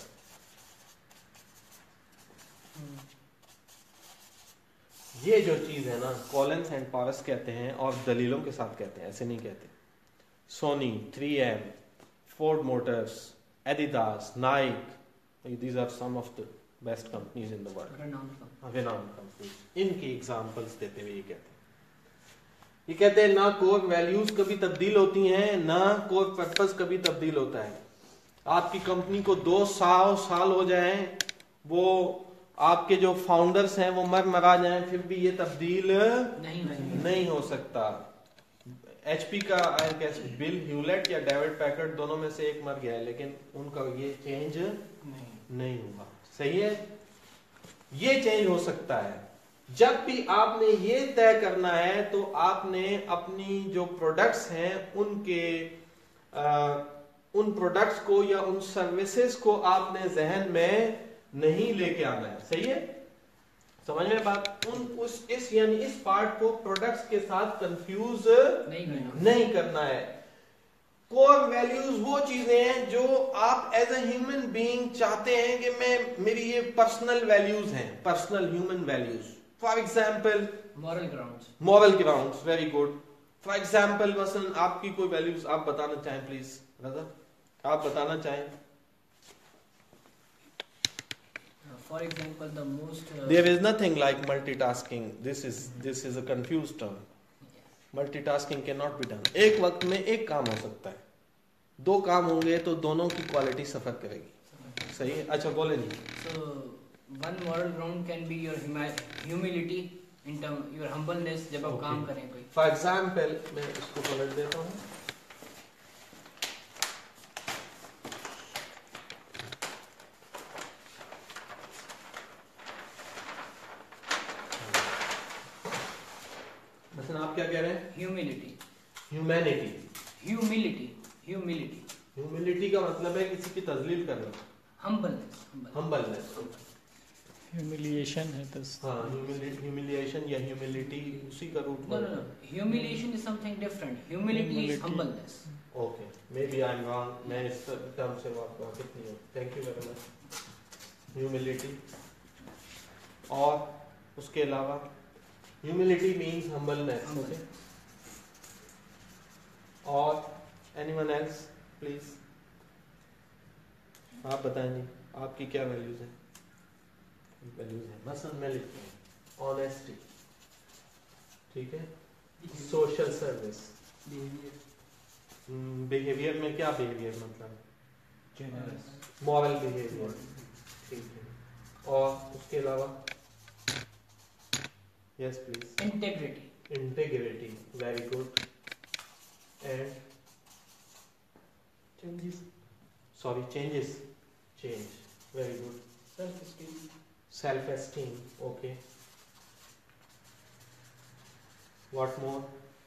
یہ جو چیز ہے نا, کولنس اینڈ پارس کہتے ہیں اور دلیلوں کے ساتھ کہتے ہیں, ایسے نہیں کہتے. Sony, three M, Ford motors, Adidas, Nike, these are some of the best companies in the world, renowned companies. ان کی ایگزامپلس دیتے ہوئے یہ کہتے ہیں یہ کہتے ہیں نہ کور ویلیوز کبھی تبدیل ہوتی ہیں, نہ کور پرپس کبھی تبدیل ہوتا ہے. آپ کی کمپنی کو دو سو سال ہو جائیں, وہ آپ کے جو فاؤنڈرز ہیں وہ مر مرا جائیں, پھر بھی یہ تبدیل نہیں, نہیں ہو سکتا. ایچ پی کا بل ہیولیٹ یا ڈیوڈ پیکرڈ دونوں میں سے ایک مر گیا ہے, لیکن ان کا یہ چینج نہیں ہوگا. صحیح ہے. یہ چینج ہو سکتا ہے. جب بھی آپ نے یہ طے کرنا ہے تو آپ نے اپنی جو پروڈکٹس ہیں ان کے ان پروڈکٹس کو یا ان سروسز کو آپ نے ذہن میں نہیں لے کے آنا ہے. صحیح ہے؟ سمجھ میں بات؟ ان اس اس یعنی اس پارٹ کو پروڈکٹس کے ساتھ کنفیوز نہیں کرنا ہے. کور ویلیوز وہ چیزیں ہیں جو آپ ایز اے ہیومن بینگ چاہتے ہیں کہ میں میری یہ پرسنل ویلیوز ہیں, personal human values. For example moral grounds. Moral grounds, very good. For example مثلا آپ کی کوئی ویلیوز آپ بتانا چاہیں پلیز. رضا آپ بتانا چاہیں. For example, the most uh, there is nothing like multitasking. This is this is a confused term. Multitasking cannot be done. ایک وقت میں ایک کام ہو سکتا ہے, دو کام ہوں گے تو دونوں کی کوالٹی سفر کرے گی. صحیح ہے؟ اچھا بولے نہیں. So one moral ground can be your humility in term your humbleness جب آپ کام کریں کوئی. For example میں اس کو پلٹ دیتا ہوں. مثلا آپ کیا کہہ رہے ہیں؟ Humility. Humanity. Humility. Humility. Humility کا مطلب ہے کسی کی تذلیل کرنا. ہمبلنس. ہمبلنس. ہیوملیشن ہے تو ہاں ہیوملیشن یا ہیوملٹی اسی کا root. No no no. Humiliation is something different. Humility is humbleness. Okay. Maybe I'm wrong. میں اس ٹرم سے واقف نہیں ہوں. Thank you very much. Humility. اور اس کے علاوہ humility means humbleness. Okay. اور anyone else please. آپ بتائیں جی آپ کی کیا ویلیوز ہیں؟ ویلیوز ہیں مثلا میں لکھتا ہوں آنیسٹی, ٹھیک ہے, سوشل سروس. بیہیویئر میں کیا بیہیویئر مطلب؟ مورل بیہیویئر, ٹھیک ہے. اور اس کے علاوہ yes please. Integrity. Integrity, very good. And changes, sorry changes, change, very good. Self esteem. Self esteem, okay. What more?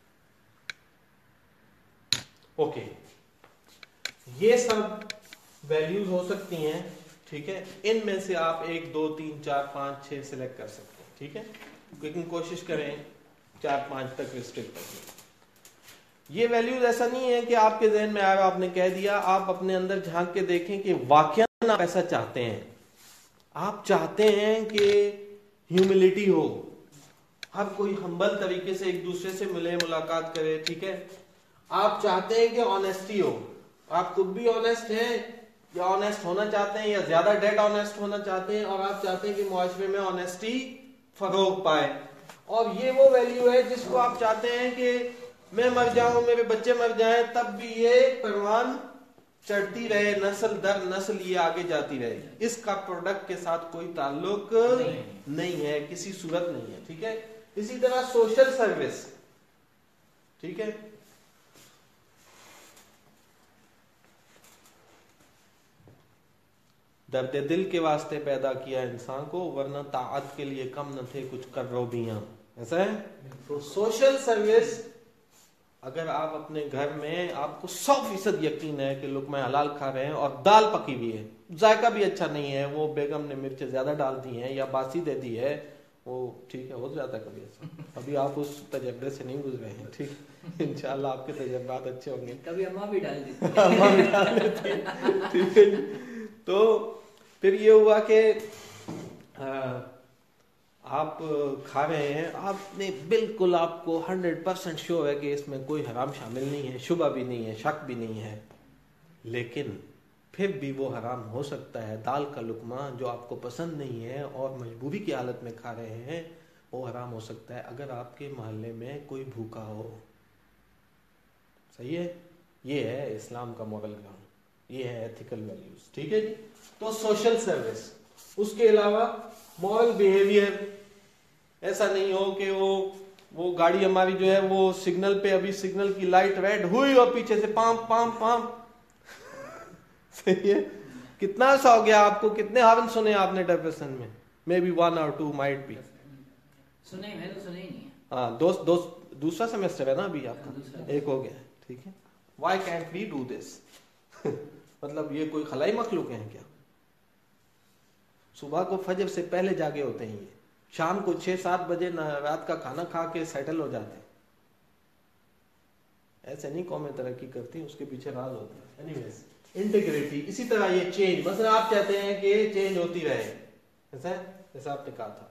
Okay. یہ سب ویلیوز ہو سکتی ہیں, ٹھیک ہے. ان میں سے آپ ایک دو تین چار پانچ چھ سلیکٹ کر سکتے ہیں, ٹھیک ہے. لیکن کوشش کریں چار پانچ تک ریسٹرکٹ کریں. یہ ویلیوز ایسا نہیں ہے کہ آپ کے ذہن میں آیا آپ نے کہہ دیا. آپ اپنے اندر جھانک کے دیکھیں کہ واقعاً آپ ایسا چاہتے ہیں. آپ چاہتے ہیں کہ ہیوملٹی ہو, ہر کوئی ہمبل طریقے سے ایک دوسرے سے ملے ملاقات کرے, ٹھیک ہے. آپ چاہتے ہیں کہ آنیسٹی ہو, آپ خود بھی آنیسٹ ہیں یا آنیسٹ ہونا چاہتے ہیں یا زیادہ ڈیڈ آنیسٹ ہونا چاہتے ہیں, اور آپ چاہتے ہیں کہ معاشرے میں آنیسٹی فروغ پائے. اور یہ وہ ویلیو ہے جس کو آپ چاہتے ہیں کہ میں مر جاؤں, میرے بچے مر جائیں, تب بھی یہ پروان چڑھتی رہے, نسل در نسل یہ آگے جاتی رہے. اس کا پروڈکٹ کے ساتھ کوئی تعلق نہیں ہے, کسی صورت نہیں ہے, ٹھیک ہے. اسی طرح سوشل سروس, ٹھیک ہے. درد دل کے واسطے پیدا کیا انسان کو, ورنہ طاعت کے لیے کم نہ تھے کچھ کروبیاں. ایسا ہے. تو سوشل سروس, اگر آپ اپنے گھر میں آپ کو سو فیصد یقین ہے کہ لقمہ حلال کھا رہے ہیں اور دال پکی ہوئی ہے, ذائقہ بھی اچھا نہیں ہے, وہ بیگم نے مرچیں زیادہ ڈال دی ہیں یا باسی دے دی ہے, وہ ٹھیک ہے ہو جاتا ہے کبھی ایسا. ابھی آپ اس تجربے سے نہیں گزرے ہیں, ٹھیک. انشاءاللہ آپ کے تجربات اچھے ہوں گے. کبھی اماں بھی ڈال دیتی اماں بھی ڈال دیتی ہیں, ٹھیک ہے. تو پھر یہ ہوا کہ آپ کھا رہے ہیں, آپ نے بالکل آپ کو ہنڈریڈ پرسینٹ شیور ہے کہ اس میں کوئی حرام شامل نہیں ہے, شبہ بھی نہیں ہے, شک بھی نہیں ہے, لیکن پھر بھی وہ حرام ہو سکتا ہے. دال کا لقمہ جو آپ کو پسند نہیں ہے اور مجبوری کی حالت میں کھا رہے ہیں, وہ حرام ہو سکتا ہے اگر آپ کے محلے میں کوئی بھوکا ہو. صحیح ہے. یہ ہے اسلام کا مورل گراؤنڈ, یہ ہے ایتھیکل ویلیوز, ٹھیک ہے جی. تو سوشل سروس. اس کے علاوہ مورل بیہیویئر, ایسا نہیں ہو کہ وہ وہ گاڑی ہماری جو ہے وہ سگنل پہ, ابھی سگنل کی لائٹ ریڈ ہوئی اور پیچھے سے پام پام پام. صحیح ہے. کتنا ایسا ہو گیا, آپ کو کتنے ہارن سنے آپ نے ڈیپریشن میں, मे बी वन और टू माइट बी। सुने मैं तो सुने ही नहीं है। हाँ, दोस्त दोस्त दूसरा सेमेस्टर है ना अभी आपका, दूसरा। एक हो गया है, ठीक है। Why can't we do this? मतलब ये कोई खलाई मखलूक हैं क्या? सुबह को फजर से पहले जागे होते हैं ये, शाम को छह सात बजे रात का खाना खा के सेटल हो जाते हैं। ऐसे नहीं कौमें तरक्की करती, उसके पीछे राज होता है। Anyways, integrity. इसी तरह ये चेंज, मतलब आप चाहते हैं कि चेंज होती रहे, ऐसा है जैसा आपने कहा था।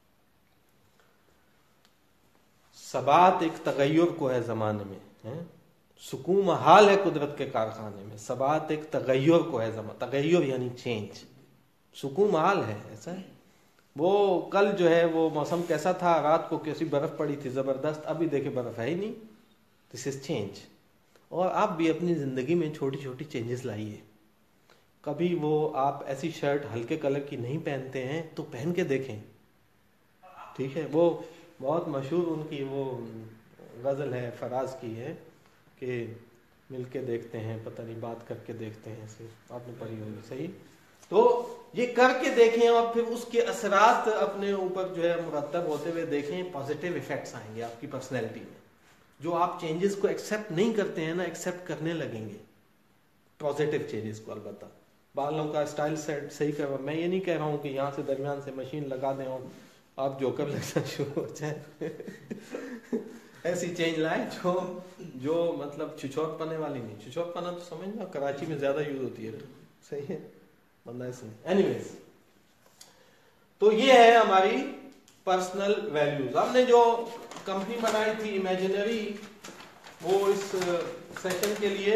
सबात एक तगय्युर को है जमाने में, है सुकून हाल है कुदरत के कारखाने में। सबात एक तगय्युर को है जमा, तगय्युर यानी चेंज, सुकून हाल है, ऐसा है। वो कल जो है वो मौसम कैसा था, रात को कैसी बर्फ पड़ी थी जबरदस्त, अभी देखे बर्फ है ही नहीं। This is change. और आप भी अपनी जिंदगी में छोटी छोटी चेंजेस लाइए। कभी वो आप ऐसी शर्ट हल्के कलर की नहीं पहनते हैं तो पहन के देखें, ठीक है। वो बहुत मशहूर उनकी वो गजल है, फराज की है कि मिलके देखते हैं, पता नहीं बात करके देखते हैं, सिर्फ आपने पढ़ी होगी, सही। तो ये करके देखें और फिर उसके असरात अपने ऊपर जो है मुरतब होते हुए देखें, पॉजिटिव इफेक्ट्स आएंगे आपकी पर्सनैलिटी में। जो आप चेंजेस को एक्सेप्ट नहीं करते हैं ना, एक्सेप्ट करने लगेंगे पॉजिटिव चेंजेस को। अलबत्ता बालों का स्टाइल सेट सही करवा, मैं ये नहीं कह रहा हूँ कि यहाँ से दरमियान से मशीन लगा दें और आप जोकर लगना शुरू हो जाए। ऐसी चेंज लाए जो जो मतलब छिछोरपने वाली नहीं। छिछोरपना तो समझ ना कराची में ज्यादा यूज होती है, सही है बंदा ऐसे। एनीवेज, तो ये है हमारी पर्सनल वैल्यूज। हमने जो कंपनी बनाई थी इमेजिनरी, वो इस सेशन के लिए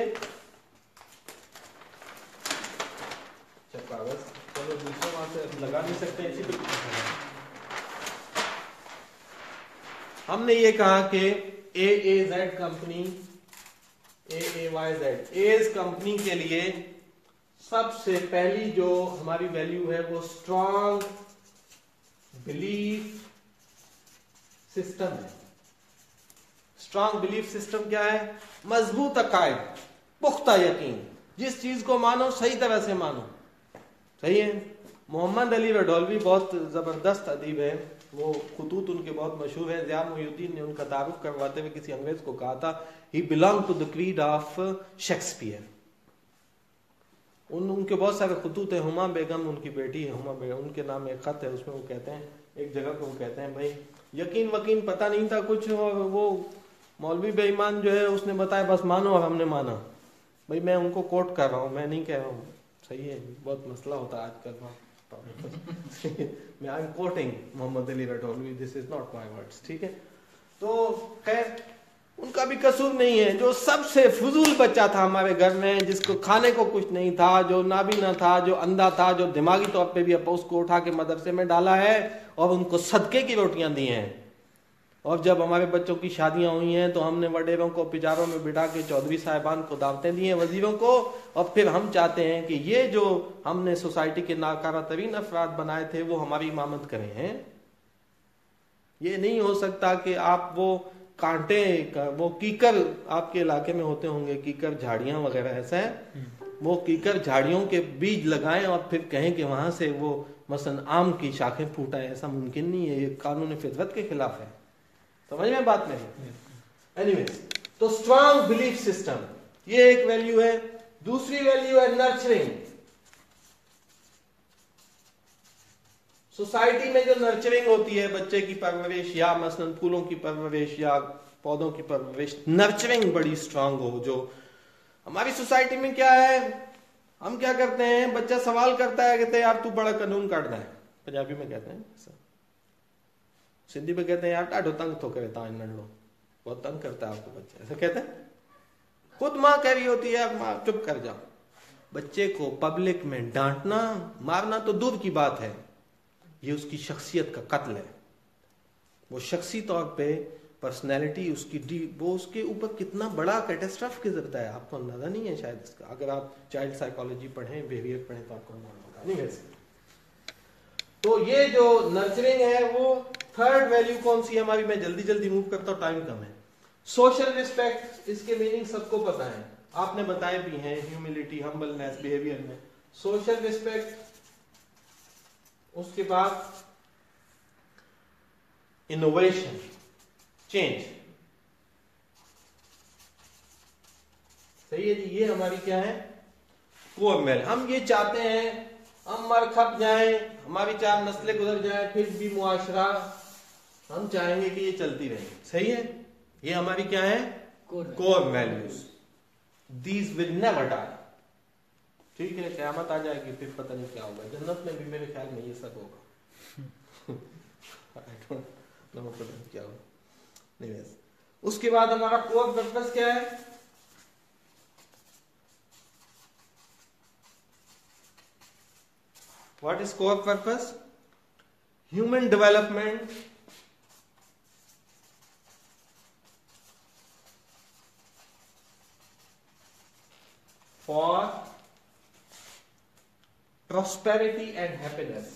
कागज, चलो दूसरे वहां से लगा नहीं सकते, इसी पे हमने ये कहा कि A A Z company, A A Y Z, as company के लिए सबसे पहली जो हमारी वैल्यू है वो स्ट्रॉन्ग बिलीफ सिस्टम है। स्ट्रॉन्ग बिलीफ सिस्टम क्या है? मजबूत अकायद, पुख्ता यकीन। जिस चीज को मानो सही तरह से मानो, सही है। मोहम्मद अली रडौलवी बहुत जबरदस्त अदीब है, वो खुतूत उनके बहुत मशहूर है। ज़िया मुहीउद्दीन ने उनका तारुफ करवाते हुए किसी अंग्रेज को कहा था, he belong to the creed of Shakespeare. उन उनके बहुत सारे खुतूत है। हुमा बेगम उनकी बेटी है, हुमा बेगम, उनके नाम एक खत है, उसमें वो कहते हैं, एक जगह पे वो कहते हैं, भाई यकीन वकीन पता नहीं था कुछ, और वो मौलवी बेईमान जो है उसने बताया बस मानो, और हमने माना। भाई मैं उनको कोट कर रहा हूँ, मैं नहीं कह रहा हूँ, सही है। बहुत मसला होता है आजकल मैं I am quoting Mohammad Ali Rudaulvi, this is not my words, ठीक है। तो खैर उनका भी कसूर नहीं है। जो सबसे फजूल बच्चा था हमारे घर में, जिसको खाने को कुछ नहीं था, जो नाबीना था, जो अंधा था, जो दिमागी तौर पे भी अब उसको उठा के मदरसे में डाला है और उनको सदके की रोटियां दी हैं। और जब हमारे बच्चों की शादियां हुई हैं तो हमने वडेरों को पिजारों में बिठा के चौधरी साहिबान को दावतें दी हैं, वजीरों को। और फिर हम चाहते हैं कि ये जो हमने सोसाइटी के नाकारा तरीन अफराद बनाए थे वो हमारी इमामत करें हैं। ये नहीं हो सकता कि आप वो कांटे, वो कीकर आपके इलाके में होते होंगे, कीकर झाड़ियां वगैरह, ऐसा है, वो कीकर झाड़ियों के बीज लगाएं और फिर कहें कि वहां से वो मसलन आम की शाखें फूटाएं। ऐसा मुमकिन नहीं है, ये कानून फितरत के खिलाफ है। समझ में बात नहीं। एनीवेज, तो स्ट्रॉन्ग बिलीफ सिस्टम ये एक वैल्यू है। दूसरी वैल्यू है नर्चरिंग। सोसाइटी में जो नर्चरिंग होती है, बच्चे की परवरिश या मसलन फूलों की परवरिश या पौधों की परवरिश, नर्चरिंग बड़ी स्ट्रांग हो। जो हमारी सोसाइटी में क्या है, हम क्या करते हैं, बच्चा सवाल करता है, कहते हैं यार तू बड़ा कानून काटना है, पंजाबी में कहते हैं, सिंधी में कहते हैं यार टाढो तंग तो करे ताज नंढो, बहुत तंग करता है आपको बच्चा, ऐसा कहते हैं। खुद माँ कह रही होती है माँ चुप कर जाओ। बच्चे को पब्लिक में डांटना मारना तो दूर की बात है, ये उसकी शख्सियत का कत्ल है। वो शख्सी तौर पे पर्सनैलिटी उसकी डी, वो उसके ऊपर कितना बड़ा कैटेस्ट्रफ गुजरता है, आपको अंदाजा नहीं है शायद इसका। अगर आप चाइल्ड साइकोलॉजी पढ़ें, बिहेवियर पढ़ें तो आपको अंदाजा होगा। नहीं वैसे तो ये जो नर्चरिंग है वो थर्ड वैल्यू कौन सी है हमारी, मैं जल्दी जल्दी मूव करता हूं, टाइम कम है। सोशल रिस्पेक्ट, इसके मीनिंग सबको पता है, आपने बताए भी हैं, ह्यूमिलिटी, हम्बलनेस, बिहेवियर में। सोशल रिस्पेक्ट, उसके बाद innovation, change. صحیح ہے جی. یہ ہماری کیا ہے کور ویلیو. ہم یہ چاہتے ہیں ہم مر کھپ جائیں, ہماری چار نسلیں گزر جائیں, پھر بھی معاشرہ ہم چاہیں گے کہ یہ چلتی رہے. صحیح ہے. یہ ہماری کیا ہے core values. These will never die. ٹھیک ہے. قیامت آ جائے گی پھر پتہ نہیں کیا ہوگا. جنت میں بھی میرے خیال میں یہ سب ہوگا. کیا ہوگا نہیں. اس کے بعد ہمارا کور پرپس کیا ہے؟ What is core purpose? Human development for prosperity and happiness.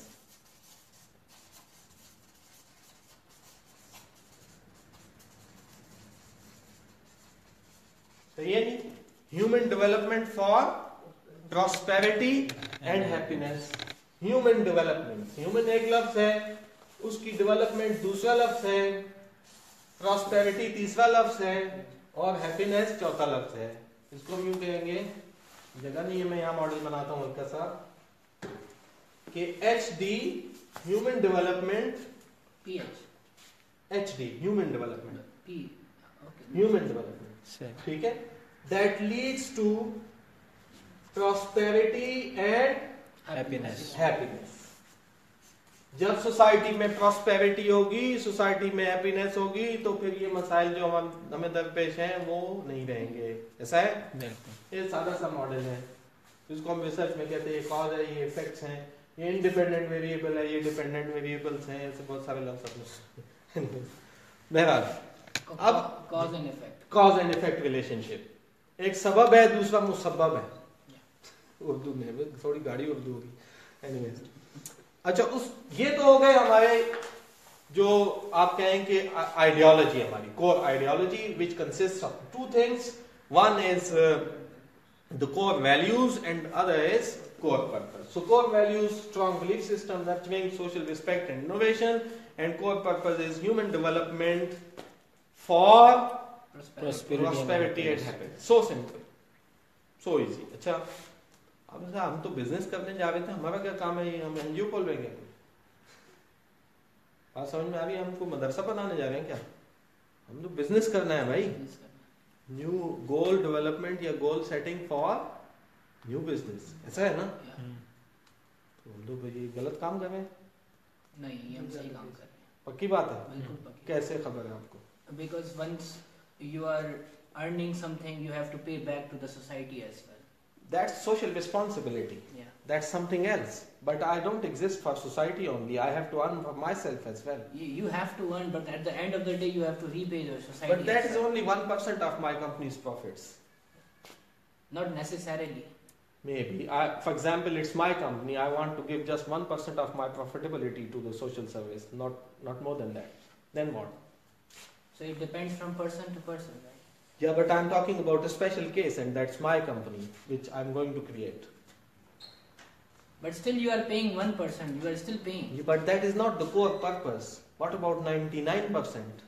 صحیح ہے جی. Human development for prosperity and happiness. Human development. Human ایک لفظ ہے, اس کی ڈیولپمنٹ دوسرا لفظ ہے, پراسپیرٹی تیسرا لفظ ہے, اور ہیپینس چوتھا لفظ ہے. اس کو یوں کہیں گے, جگہ نہیں ہے میں یہاں ماڈل بناتا ہوں ہلکا سا, کہ H D human development, P H H D human development, P human development. ٹھیک ہے. That leads to prosperity and happiness. Happiness. جب سوسائٹی میں پراسپیرٹی ہوگی, سوسائٹی میں ہیپینس ہوگی, تو پھر یہ مسائل جو ہم ہمیں درپیش ہیں وہ نہیں رہیں گے. ایسا ہے. یہ سادہ سا ماڈل ہے, اس کو ہم ریسرچ میں کہتے ہیں یہ کاز ہے, یہ ایفیکٹس ہیں, یہ انڈیپینڈنٹ ویریبل ہے, یہ ڈیپینڈنٹ ویریبلس ہیں, ایسے بہت سارے لفظ. بہرحال اب cause and effect, cause and effect relationship. ایک سبب ہے, دوسرا مسبب ہے. اردو میں تھوڑی گاڑی اردو ہوگی. اینیویز اچھا, اس یہ تو ہو گئے ہمارے جو آپ کہیں کہ آئیڈیالوجی, ہماری core ideology which consists of two things. One is uh, the core values and other is core purpose. So core values, strong belief system, nurturing social respect and innovation, and core purpose is human development for Prosperity, prosperity and happiness. So simple, so easy. اچھا, اب ہم تو business کرنے جا رہے تھے, ہمارا کیا کام ہے, یہ ہم این جی او کھول لیں گے. بات سمجھ میں آ رہی ہے؟ ہم کو مدرسہ بنانے جا رہے ہیں کیا؟ ہم تو بزنس کرنا ہے بھائی. نیو گول ڈیولپمنٹ یا goal setting for new business, ایسا ہے نا. تو ہم تو یہ غلط کام کر رہے ہیں. نہیں, ہم صحیح کام کر رہے ہیں. پکی بات ہے. بالکل پکی. کیسے خبر ہے آپ کو؟ Because once you are earning something, you have to pay back to the society as well. That's social responsibility. Yeah. That's something else. But I don't exist for society only. I have to earn for myself as well. You, you have to earn, but at the end of the day, you have to repay your society. But that as is well. only one percent of my company's profits. Not necessarily. Maybe. I, for example, it's my company. I want to give just one percent of my profitability to the social service. Not, not more than that. Then what? So it depends from person to person, right? Yeah, but I'm talking about a special case, and that's my company, which I'm going to create. But still you are paying one percent, you are still paying. Yeah, but that is not the core purpose. What about ninety-nine percent?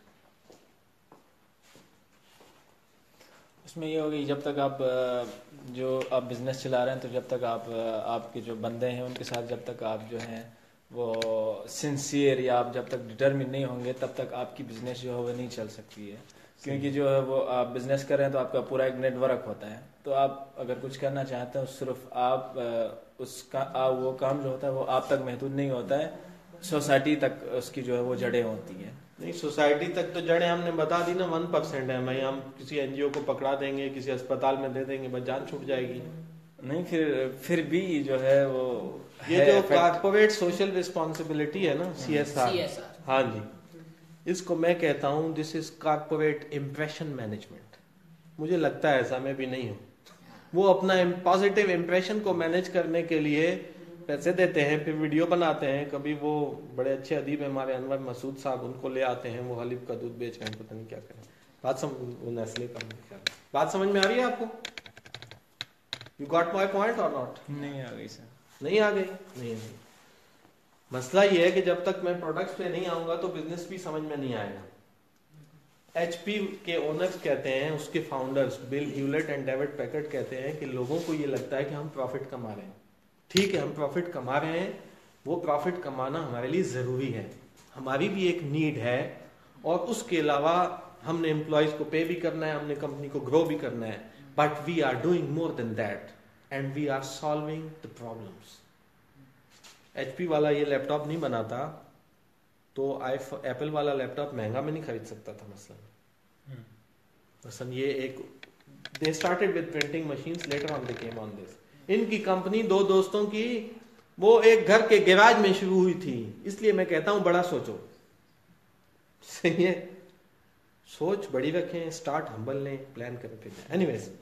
اس میں یہ ہوگی جب تک آپ جو آپ business چلا رہے ہیں, تو جب تک آپ آپ کے جو بندے ہیں ان کے ساتھ جب تک آپ جو ہیں وہ سنسیئر یا آپ جب تک ڈٹرمن نہیں ہوں گے, تب تک آپ کی بزنس جو ہے وہ نہیں چل سکتی ہے. کیونکہ جو ہے وہ آپ بزنس کر رہے ہیں تو آپ کا پورا ایک نیٹ ورک ہوتا ہے. تو آپ اگر کچھ کرنا چاہتے ہیں صرف آپ اس کا وہ کام جو ہوتا ہے وہ آپ تک محدود نہیں ہوتا ہے, سوسائٹی تک اس کی جو ہے وہ جڑیں ہوتی ہیں. نہیں, سوسائٹی تک تو جڑیں ہم نے بتا دی نا, ون پرسینٹ ہے بھائی. ہم کسی این جی او کو پکڑا دیں گے, کسی اسپتال میں دے دیں گے, بس جان چھوٹ جائے گی. نہیں, پھر پھر بھی جو ہے وہ یہ جو کارپوریٹ سوشل رسپانسبلٹی ہے نا, سی ایس آر, ہاں جی, اس کو میں کہتا ہوں this is corporate impression management. مجھے لگتا ہے ایسا, میں بھی نہیں ہوں. وہ اپنا پازیٹیو امپریشن کو مینج کرنے کے لیے پیسے دیتے ہیں, پھر ویڈیو بناتے ہیں. کبھی وہ بڑے اچھے ادیب ہیں ہمارے انور مسعود صاحب, ان کو لے آتے ہیں, وہ حلیب کا دودھ بیچ کر پتہ نہیں کیا کریں. بات سمجھ نیسلے کا بات سمجھ میں آ رہی ہے آپ کو؟ یو گاٹ مائی پوائنٹ اور ناٹ؟ نہیں آ گئی سر. نہیں آ گئی. نہیں آ گئی. مسئلہ یہ ہے کہ جب تک میں پروڈکٹس پہ نہیں آؤں گا تو بزنس بھی سمجھ میں نہیں آئے گا. ایچ پی کے اونرز کہتے ہیں, اس کے founders Bill Hewlett and David Packard کہتے ہیں کہ لوگوں کو یہ لگتا ہے کہ ہم پروفٹ کما رہے ہیں. ٹھیک ہے, ہم پروفٹ کما رہے ہیں, وہ پروفٹ کمانا ہمارے لیے ضروری ہے, ہماری بھی ایک نیڈ ہے, اور اس کے علاوہ ہم نے امپلائیز کو پے بھی کرنا ہے, ہم نے کمپنی کو گرو بھی کرنا ہے. But we are doing more than that and we are solving the problems. H P والا یہ لیپ ٹاپ نہیں بناتا تو ایپل والا لیپ ٹاپ مہنگا میں نہیں خرید سکتا تھا. مثلا مثلا یہ ایک they started with printing machines, later on they came on this. ان کی کمپنی دو دوستوں کی وہ ایک گھر کے گیراج میں شروع ہوئی تھی. اس لیے میں کہتا ہوں بڑا سوچو, صحیح ہے, سوچ بڑی رکھیں, سٹارٹ ہمبل لیں, پلان کریں پھر جائیں. اینی ویز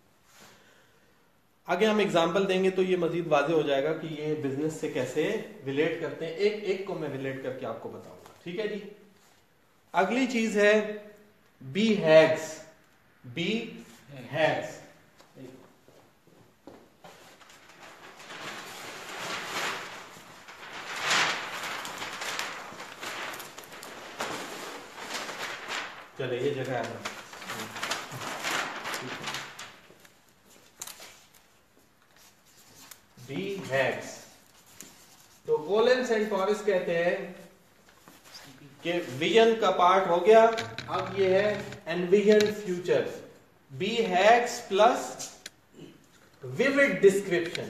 آگے ہم ایگزامپل دیں گے تو یہ مزید واضح ہو جائے گا کہ یہ بزنس سے کیسے ریلیٹ کرتے ہیں. ایک ایک کو میں ریلیٹ کر کے آپ کو بتاؤں گا. ٹھیک ہے جی. اگلی چیز ہے بی ہیگز. بی ہیگز چلے یہ جگہ ہے. بی ہیگز تو کولنس اینڈ ٹورس کہتے ہیں کہ ویژن کا پارٹ ہو گیا, اب یہ ہے envision future. BHAGs plus vivid description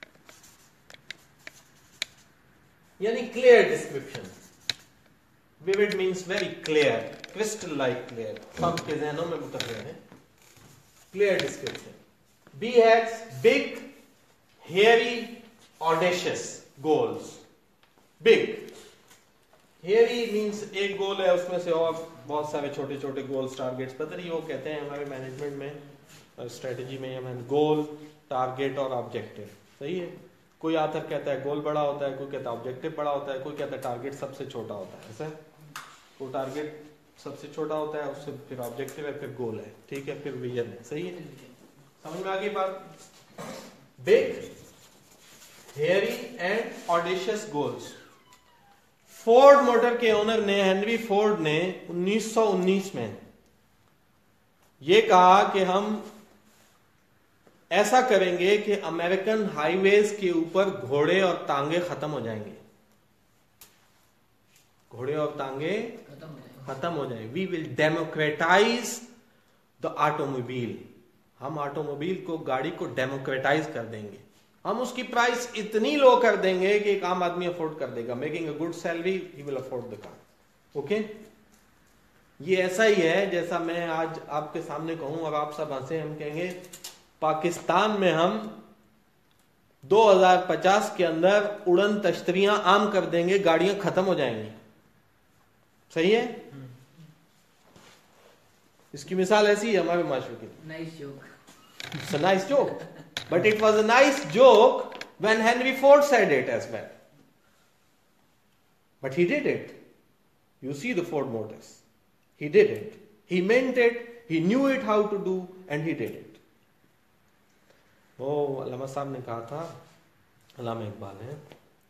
یعنی clear description. Vivid means very clear, crystal like clear, سب کے ذہنوں میں متحر ہے. Clear description. BHAGs big hairy audacious goals. big hairy means ایک گول ہے, اس میں سے اور بہت سارے چھوٹے چھوٹے گولز, ٹارگیٹس, پتہ نہیں وہ کہتے ہیں ہمارے مینجمنٹ میں اسٹریٹجی میں ہم گول, ٹارگیٹ اور آبجیکٹو. صحیح ہے. کوئی آتھر کہتا ہے گول بڑا ہوتا ہے, کوئی کہتا ہے آبجیکٹو بڑا ہوتا ہے, کوئی کہتا ہے ٹارگیٹ سب سے چھوٹا ہوتا ہے. ایسا وہ ٹارگیٹ سب سے چھوٹا ہوتا ہے, اس سے پھر آبجیکٹو ہے, پھر گول ہے. ٹھیک ہے, پھر ویژن ہے. صحیح ہے, سمجھ میں آ گئی بات. big hairy and audacious goals. Ford motor کے اونر نے, ہنری فورڈ نے انیس سو انیس میں یہ کہا کہ ہم ایسا کریں گے کہ امریکن ہائی ویز کے اوپر گھوڑے اور تانگے ختم ہو جائیں گے. گھوڑے اور تانگے ختم ہو جائیں. We will democratize the automobile. ہم آٹو موبائل کو, گاڑی کو ڈیموکریٹائز کر دیں گے. ہم اس کی پرائس اتنی لو کر دیں گے کہ ایک عام آدمی افورڈ کر دے گا. Making a good salary he will afford the car. Okay, یہ ایسا ہی ہے جیسا میں آج آپ کے سامنے کہوں اور آپ سب ہنسیں. ہم کہیں گے پاکستان میں ہم دو ہزار پچاس کے اندر اڑن تشتریاں عام کر دیں گے, گاڑیاں ختم ہو جائیں گی. صحیح ہے. اس کی مثال ایسی ہے ہمارے معاشرے کی. Nice joke. It's a nice joke. But it was a nice joke when Henry Ford said it as well. But he did it. You see the Ford Motors. He did it. He meant it. He knew it how to do and he did it. وہ علامہ صاحب نے کہا تھا, علامہ اقبال ہے,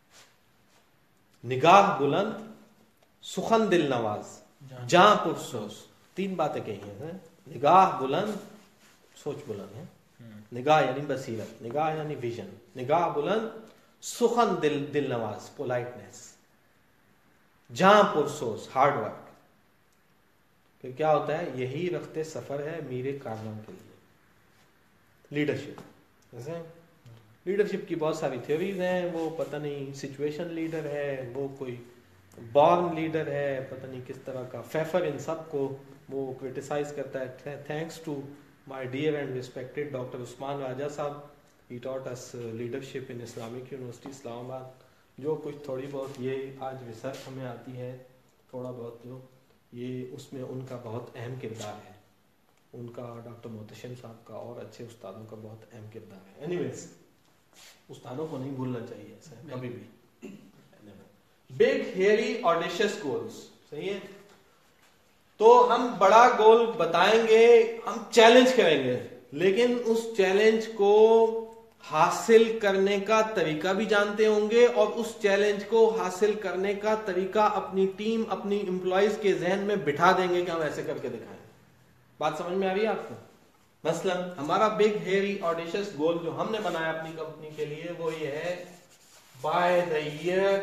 نگاہ بلند, سخن دل نواز, جاں پرسوز. تین باتیں کہی ہیں. نگاہ بلند, سوچ بلند ہے. نگاہ یعنی بصیرت, نگاہ یعنی ویژن, نگاہ بلند, سخن دل دل نواز, پولائٹنس, جاں پرسوز, ہارڈ ورک. پھر کیا ہوتا ہے, یہی رخت سفر ہے میرے کارنوں کے لیے. لیڈرشپ. لیڈرشپ کی بہت ساری تھیوریز ہیں. وہ پتہ نہیں سچویشن لیڈر ہے, وہ کوئی بارن لیڈر ہے, پتہ نہیں کس طرح کا. فیفر ان سب کو وہ کرٹیسائز کرتا ہے. Thanks to my dear and respected Doctor Usman Raja Sahab, he taught us uh, leadership in Islamic University Islamabad. جو کچھ تھوڑی بہت یہ آج ریسرچ ہمیں آتی ہے, تھوڑا بہت جو یہ اس میں ان کا بہت اہم کردار ہے. ان کا, ڈاکٹر محتشم صاحب کا اور اچھے استادوں کا بہت اہم کردار ہے. اینی ویز استادوں کو نہیں بھولنا چاہیے ایسا کبھی بھی. Big hairy audacious goals. صحیح ہے. تو ہم بڑا گول بتائیں گے, ہم چیلنج کریں گے, لیکن اس چیلنج کو حاصل کرنے کا طریقہ بھی جانتے ہوں گے اور اس چیلنج کو حاصل کرنے کا طریقہ اپنی ٹیم اپنی امپلائیز کے ذہن میں بٹھا دیں گے کہ ہم ایسے کر کے دکھائیں. بات سمجھ میں آ رہی ہے آپ کو؟ مثلا ہمارا بگ ہیری آڈیشس گول جو ہم نے بنایا اپنی کمپنی کے لیے وہ یہ ہے by the year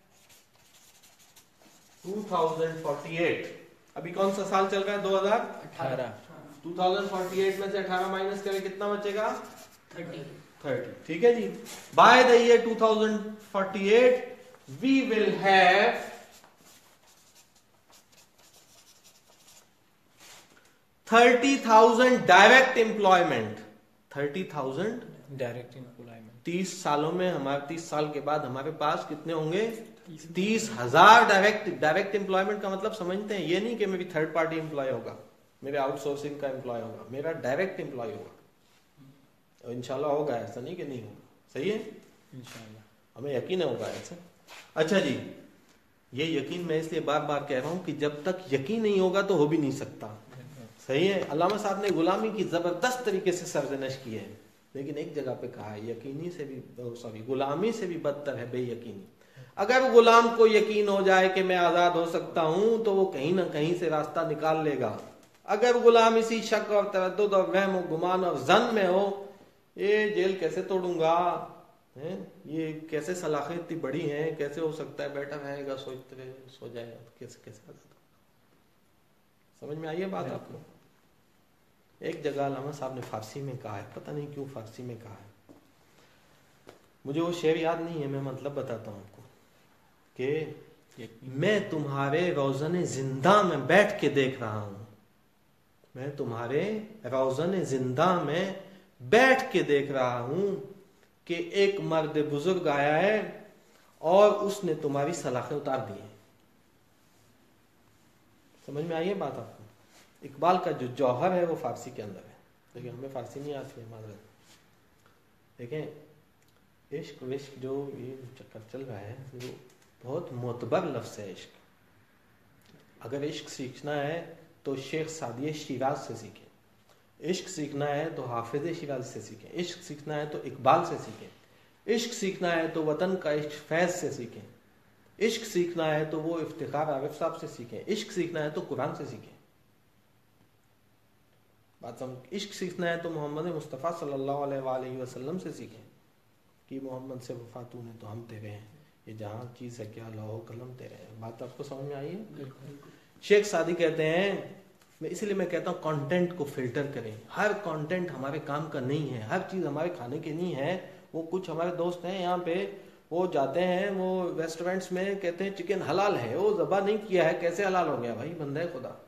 two thousand forty eight. ابھی کون سا سال چل رہا ہے؟ دو ہزار اٹھارہ. ٹو تھاؤزینڈ فورٹی ایٹ میں سے اٹھارہ مائنس کرے کتنا بچے گا؟ تھرٹی. تھرٹی. ٹھیک ہے جی. By the year two thousand forty eight we will have thirty thousand direct employment. Thirty thousand direct employment. تیس سالوں میں ہمارے تیس سال کے بعد ہمارے پاس کتنے ہوں گے؟ تیس ہزار ڈائریکٹ. ڈائریکٹ امپلائمنٹ کا مطلب سمجھتے ہیں؟ یہ نہیں کہ میری تھرڈ پارٹی امپلائی ہوگا, میرے آؤٹ سورسنگ کا امپلائی ہوگا, میرا ڈائریکٹ امپلائی ہوگا. انشاءاللہ ہوگا, ایسا نہیں کہ نہیں ہوگا. صحیح ہے انشاءاللہ, ہمیں یقین ہوگا ایسا. اچھا جی, یہ یقین میں اس لیے بار بار کہہ رہا ہوں کہ جب تک یقین نہیں ہوگا تو ہو بھی نہیں سکتا. صحیح ہے. علامہ صاحب نے غلامی کی زبردست طریقے سے سرزنش کی ہے, لیکن ایک جگہ پہ کہا ہے یقینی سے بھی سوری غلامی سے بھی بدتر ہے بے یقینی. اگر غلام کو یقین ہو جائے کہ میں آزاد ہو سکتا ہوں تو وہ کہیں نہ کہیں سے راستہ نکال لے گا. اگر غلام اسی شک اور تردد اور وہم و گمان اور ظن میں ہو, یہ جیل کیسے توڑوں گا, یہ کیسے سلاخیں اتنی بڑی ہیں, کیسے ہو سکتا ہے, بیٹھا رہے گا سوچتے رہے سو جائے گا, کیسے کیسے آزاد ہوگا. سمجھ میں آئی ہے بات آپ کو؟ ایک جگہ علامہ صاحب نے فارسی میں کہا ہے, پتہ نہیں کیوں فارسی میں کہا ہے, مجھے وہ شعر یاد نہیں ہے, میں مطلب بتاتا ہوں آپ کو کہ میں تمہارے روزن زندہ میں بیٹھ کے دیکھ رہا ہوں, میں تمہارے روزن زندہ میں بیٹھ کے دیکھ رہا ہوں کہ ایک مرد بزرگ آیا ہے اور اس نے تمہاری سلاخیں اتار دی ہیں. سمجھ میں آئی ہے بات آپ کو؟ اقبال کا جو جوہر ہے وہ فارسی کے اندر ہے, لیکن ہمیں فارسی نہیں آتی ہے معذرت. دیکھیں عشق وشق جو یہ چکر چل رہا ہے وہ بہت معتبر لفظ ہے عشق. اگر عشق سیکھنا ہے تو شیخ سعدی شیراز سے سیکھیں, عشق سیکھنا ہے تو حافظ شیراز سے سیکھیں, عشق سیکھنا ہے تو اقبال سے سیکھیں, عشق سیکھنا ہے تو وطن کا عشق فیض سے سیکھیں, عشق سیکھنا ہے تو وہ افتخار عارف صاحب سے سیکھیں, عشق سیکھنا ہے تو قرآن سے سیکھیں. بات سمجھ. عشق سیکھنا ہے تو محمد مصطفیٰ صلی اللہ علیہ وآلہ وسلم سے سیکھیں کہ محمد سے وفاتوں نے تو ہم تیرے ہیں, یہ جہاں چیز ہے کیا لوح قلم تیرے ہیں. بات آپ کو سمجھ میں آئی ہے؟ شیخ سعدی کہتے ہیں, میں اس لیے میں کہتا ہوں کانٹینٹ کو فلٹر کریں. ہر کانٹینٹ ہمارے کام کا نہیں ہے, ہر چیز ہمارے کھانے کی نہیں ہے. وہ کچھ ہمارے دوست ہیں یہاں پہ, وہ جاتے ہیں وہ ریسٹورینٹس میں, کہتے ہیں چکن حلال ہے, وہ ذبح نہیں کیا ہے, کیسے حلال ہو گیا؟ بھائی بندہ ہے خدا.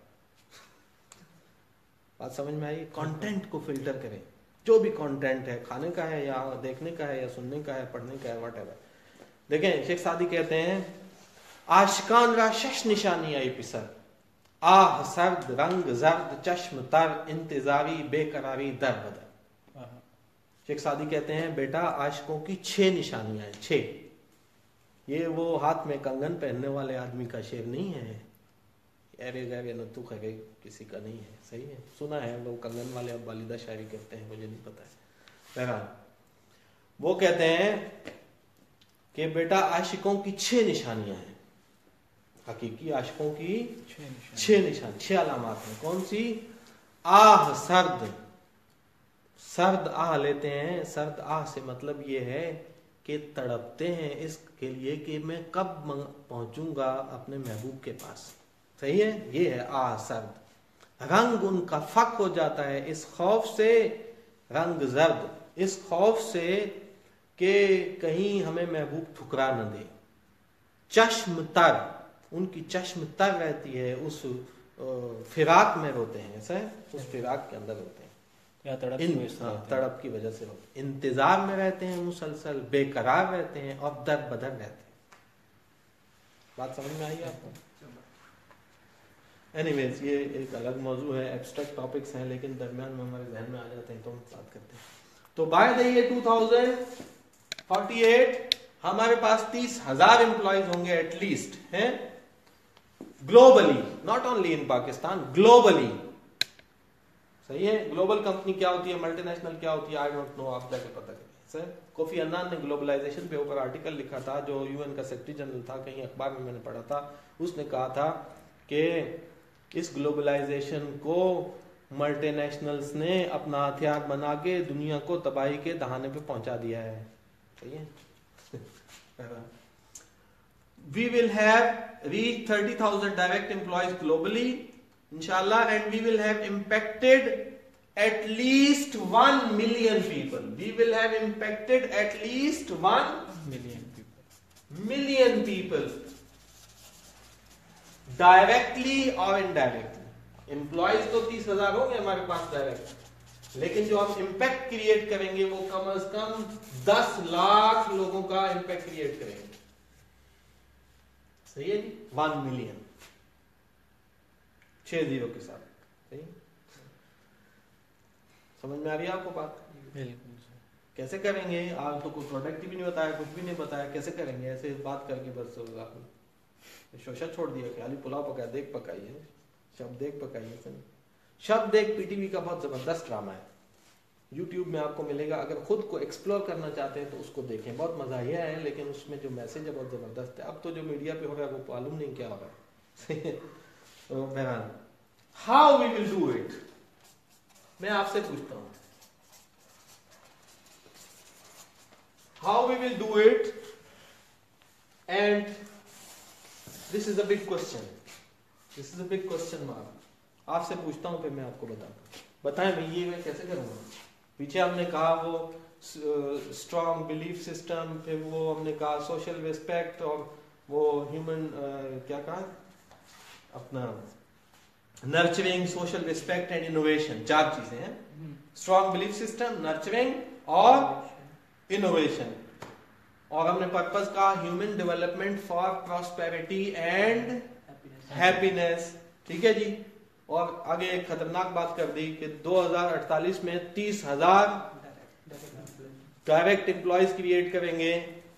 بات سمجھ میں آئی؟ کانٹینٹ کو فلٹر کریں. جو بھی کانٹینٹ ہے, کھانے کا ہے یا دیکھنے کا ہے یا سننے کا ہے, پڑھنے کا ہے, واٹ ایور. دیکھیں شیخ سعدی کہتے ہیں عاشقان را شش نشانی آئی پسر, آہ سرد رنگ زرد چشم تر انتظاری بے قراری در بدر. شیخ سعدی کہتے ہیں بیٹا عاشقوں کی چھ نشانیاں ہیں, چھ. یہ وہ ہاتھ میں کنگن پہننے والے آدمی کا شعر نہیں ہے, ارے گئے نتو خرے کسی کا نہیں ہے. صحیح ہے, سنا ہے وہ کنگن والے اب والدہ شاعری کرتے ہیں, مجھے نہیں پتا ہے. بہرحال وہ کہتے ہیں کہ بیٹا عاشقوں کی چھ نشانیاں ہیں, حقیقی عاشقوں کی چھ نشان چھ علامات ہیں. کون سی؟ آہ سرد, سرد آہ لیتے ہیں. سرد آہ سے مطلب یہ ہے کہ تڑپتے ہیں اس کے لیے کہ میں کب پہنچوں گا اپنے محبوب کے پاس. صحیح ہے, یہ ہے آہ سرد. رنگ ان کا فق ہو جاتا ہے اس خوف سے, رنگ زرد اس خوف سے کہ کہیں ہمیں محبوب ٹھکرا نہ دے. چشم تر, ان کی چشم تر رہتی ہے, اس فراق میں روتے ہیں, ایسا ہے اس فراق کے اندر روتے ہیں یا تڑپ ان تڑپ کی وجہ سے روتے ہیں. انتظار میں رہتے ہیں مسلسل, بے قرار رہتے ہیں اور در بدر رہتے ہیں. بات سمجھ میں آئی آپ کو؟ اینی ویز یہ ایک الگ موضوع ہے, ایبسٹریکٹ ٹاپکس ہیں, لیکن درمیان میں ہمارے ذہن میں آ جاتے ہیں تو ہم بات کرتے ہیں. تو by the year two thousand forty eight ہمارے پاس تیس ہزار امپلائیز ہوں گے ایٹ لیسٹ ہیں globally, not only in Pakistan, globally. صحیح ہے. گلوبل کمپنی کیا ہوتی ہے, ملٹی نیشنل کیا ہوتی ہے, آئی ڈونٹ نو, آپ جا کے پتہ کریں. सर कोफी अन्नान ने ग्लोबलाइजेशन पे ऊपर आर्टिकल लिखा था, जो यूएन का सेक्रेटरी जनरल था, कहीं अखबार में मैंने पढ़ा था, उसने कहा था कि इस ग्लोबलाइजेशन को मल्टीनेशनल्स ने अपना हथियार बना के दुनिया को तबाही के दहाने पे पहुंचा दिया है। सही है। We will have reached thirty thousand direct employees globally, inshallah, and we will have impacted at least one million people. We will have impacted at least one million people. Million people, directly or indirectly. Employees तो तीस हजार होंगे हमारे पास direct, लेकिन जो हम impact create करेंगे वो कम से कम दस लाख लोगों का इम्पैक्ट क्रिएट करेंगे। सही है जी, वन मिलियन, छह जीरो के साथ। सही, समझ में आ रही है आपको बात? बिल्कुल। कैसे करेंगे? आज तो कोई प्रोडक्ट भी नहीं बताया, कुछ भी नहीं बताया, कैसे करेंगे? ऐसे बात करके बस आपने शोशा छोड़ दिया कि आलू पुलाव पकाया, देख पकाई है, शब्द देख पकाई है। शब्द देख पीटीवी का बहुत जबरदस्त ड्रामा है, यूट्यूब में आपको मिलेगा। अगर खुद को एक्सप्लोर करना चाहते हैं तो उसको देखें, बहुत मजा यह है, लेकिन उसमें जो मैसेज है बहुत जबरदस्त है। अब तो जो मीडिया पे हो रहा है वो मालूम नहीं क्या हो रहा है। तो बहरहाल, how we will do it, मैं आपसे पूछता हूं, how we will do it, and this is a big question, this is a big question mark. आपसे पूछता हूं, फिर मैं आपको बताऊं, बताएं मैं ये मैं कैसे करूंगा। पीछे हमने कहा वो स्ट्रॉन्ग बिलीफ सिस्टम, फिर वो हमने कहा सोशल रिस्पेक्ट, और वो ह्यूमन क्या कहा अपना nurturing, social respect and innovation, चार चीजें हैं। स्ट्रॉन्ग बिलीफ सिस्टम, नर्चरिंग और इनोवेशन। और हमने पर्पस कहा human development for prosperity and happiness. ठीक है जी। और आगे एक खतरनाक बात कर दी कि दो हज़ार अड़तालीस में तीस हजार डायरेक्ट एम्प्लॉयज क्रिएट करेंगे,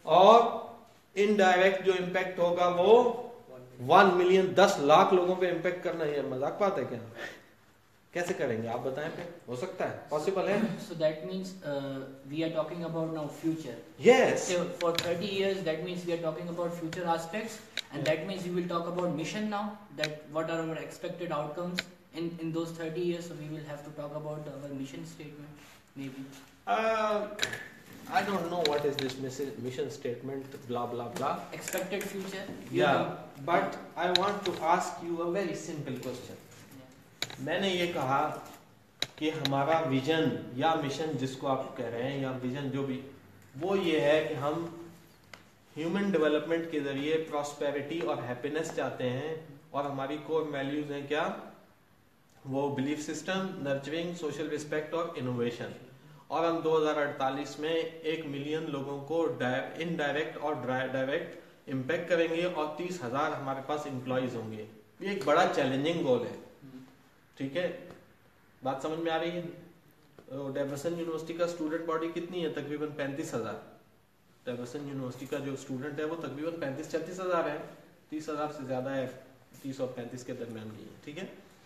और इनडायरेक्ट जो इम्पैक्ट होगा वो वन मिलियन, दस लाख लोगों पे इम्पैक्ट करना। ये मजाक बात है क्या? कैसे करेंगे आप बताएं? फिर हो सकता है, पॉसिबल है? So that means uh, we are talking about now future. Yes. So for thirty years, that means we are talking about future aspects, and that means we will talk about mission now. That what are our expected outcomes in in those thirty years? So we will have to talk about our mission statement, maybe. Uh, I don't know what is this mission statement, blah blah blah. Expected future. Yeah, but I want to ask you a very simple question. मैंने ये कहा कि हमारा vision या mission, जिसको आप कह रहे हैं, या विजन जो भी, वो ये है कि हम ह्यूमन डेवलपमेंट के जरिए प्रॉस्पेरिटी और हैप्पीनेस चाहते हैं, और हमारी कोर वैल्यूज हैं क्या? वो belief system, nurturing, social respect और इनोवेशन। और हम दो हज़ार अड़तालीस में एक मिलियन लोगों को इनडायरेक्ट और डायरेक्ट इम्पैक्ट करेंगे, और तीस हजार हमारे पास एम्प्लॉयज होंगे। ये एक बड़ा चैलेंजिंग गोल है। ठीक है, बात समझ में आ रही है? डेवरसन यूनिवर्सिटी का स्टूडेंट बॉडी कितनी है? तकरीबन पैंतीस हजार। डेवरसन यूनिवर्सिटी का जो स्टूडेंट है वो तकरीबन पैंतीस छत्तीस हजार है, तीस हजार से ज्यादा है, तीस और पैंतीस के दरमियान की है। ठीक है,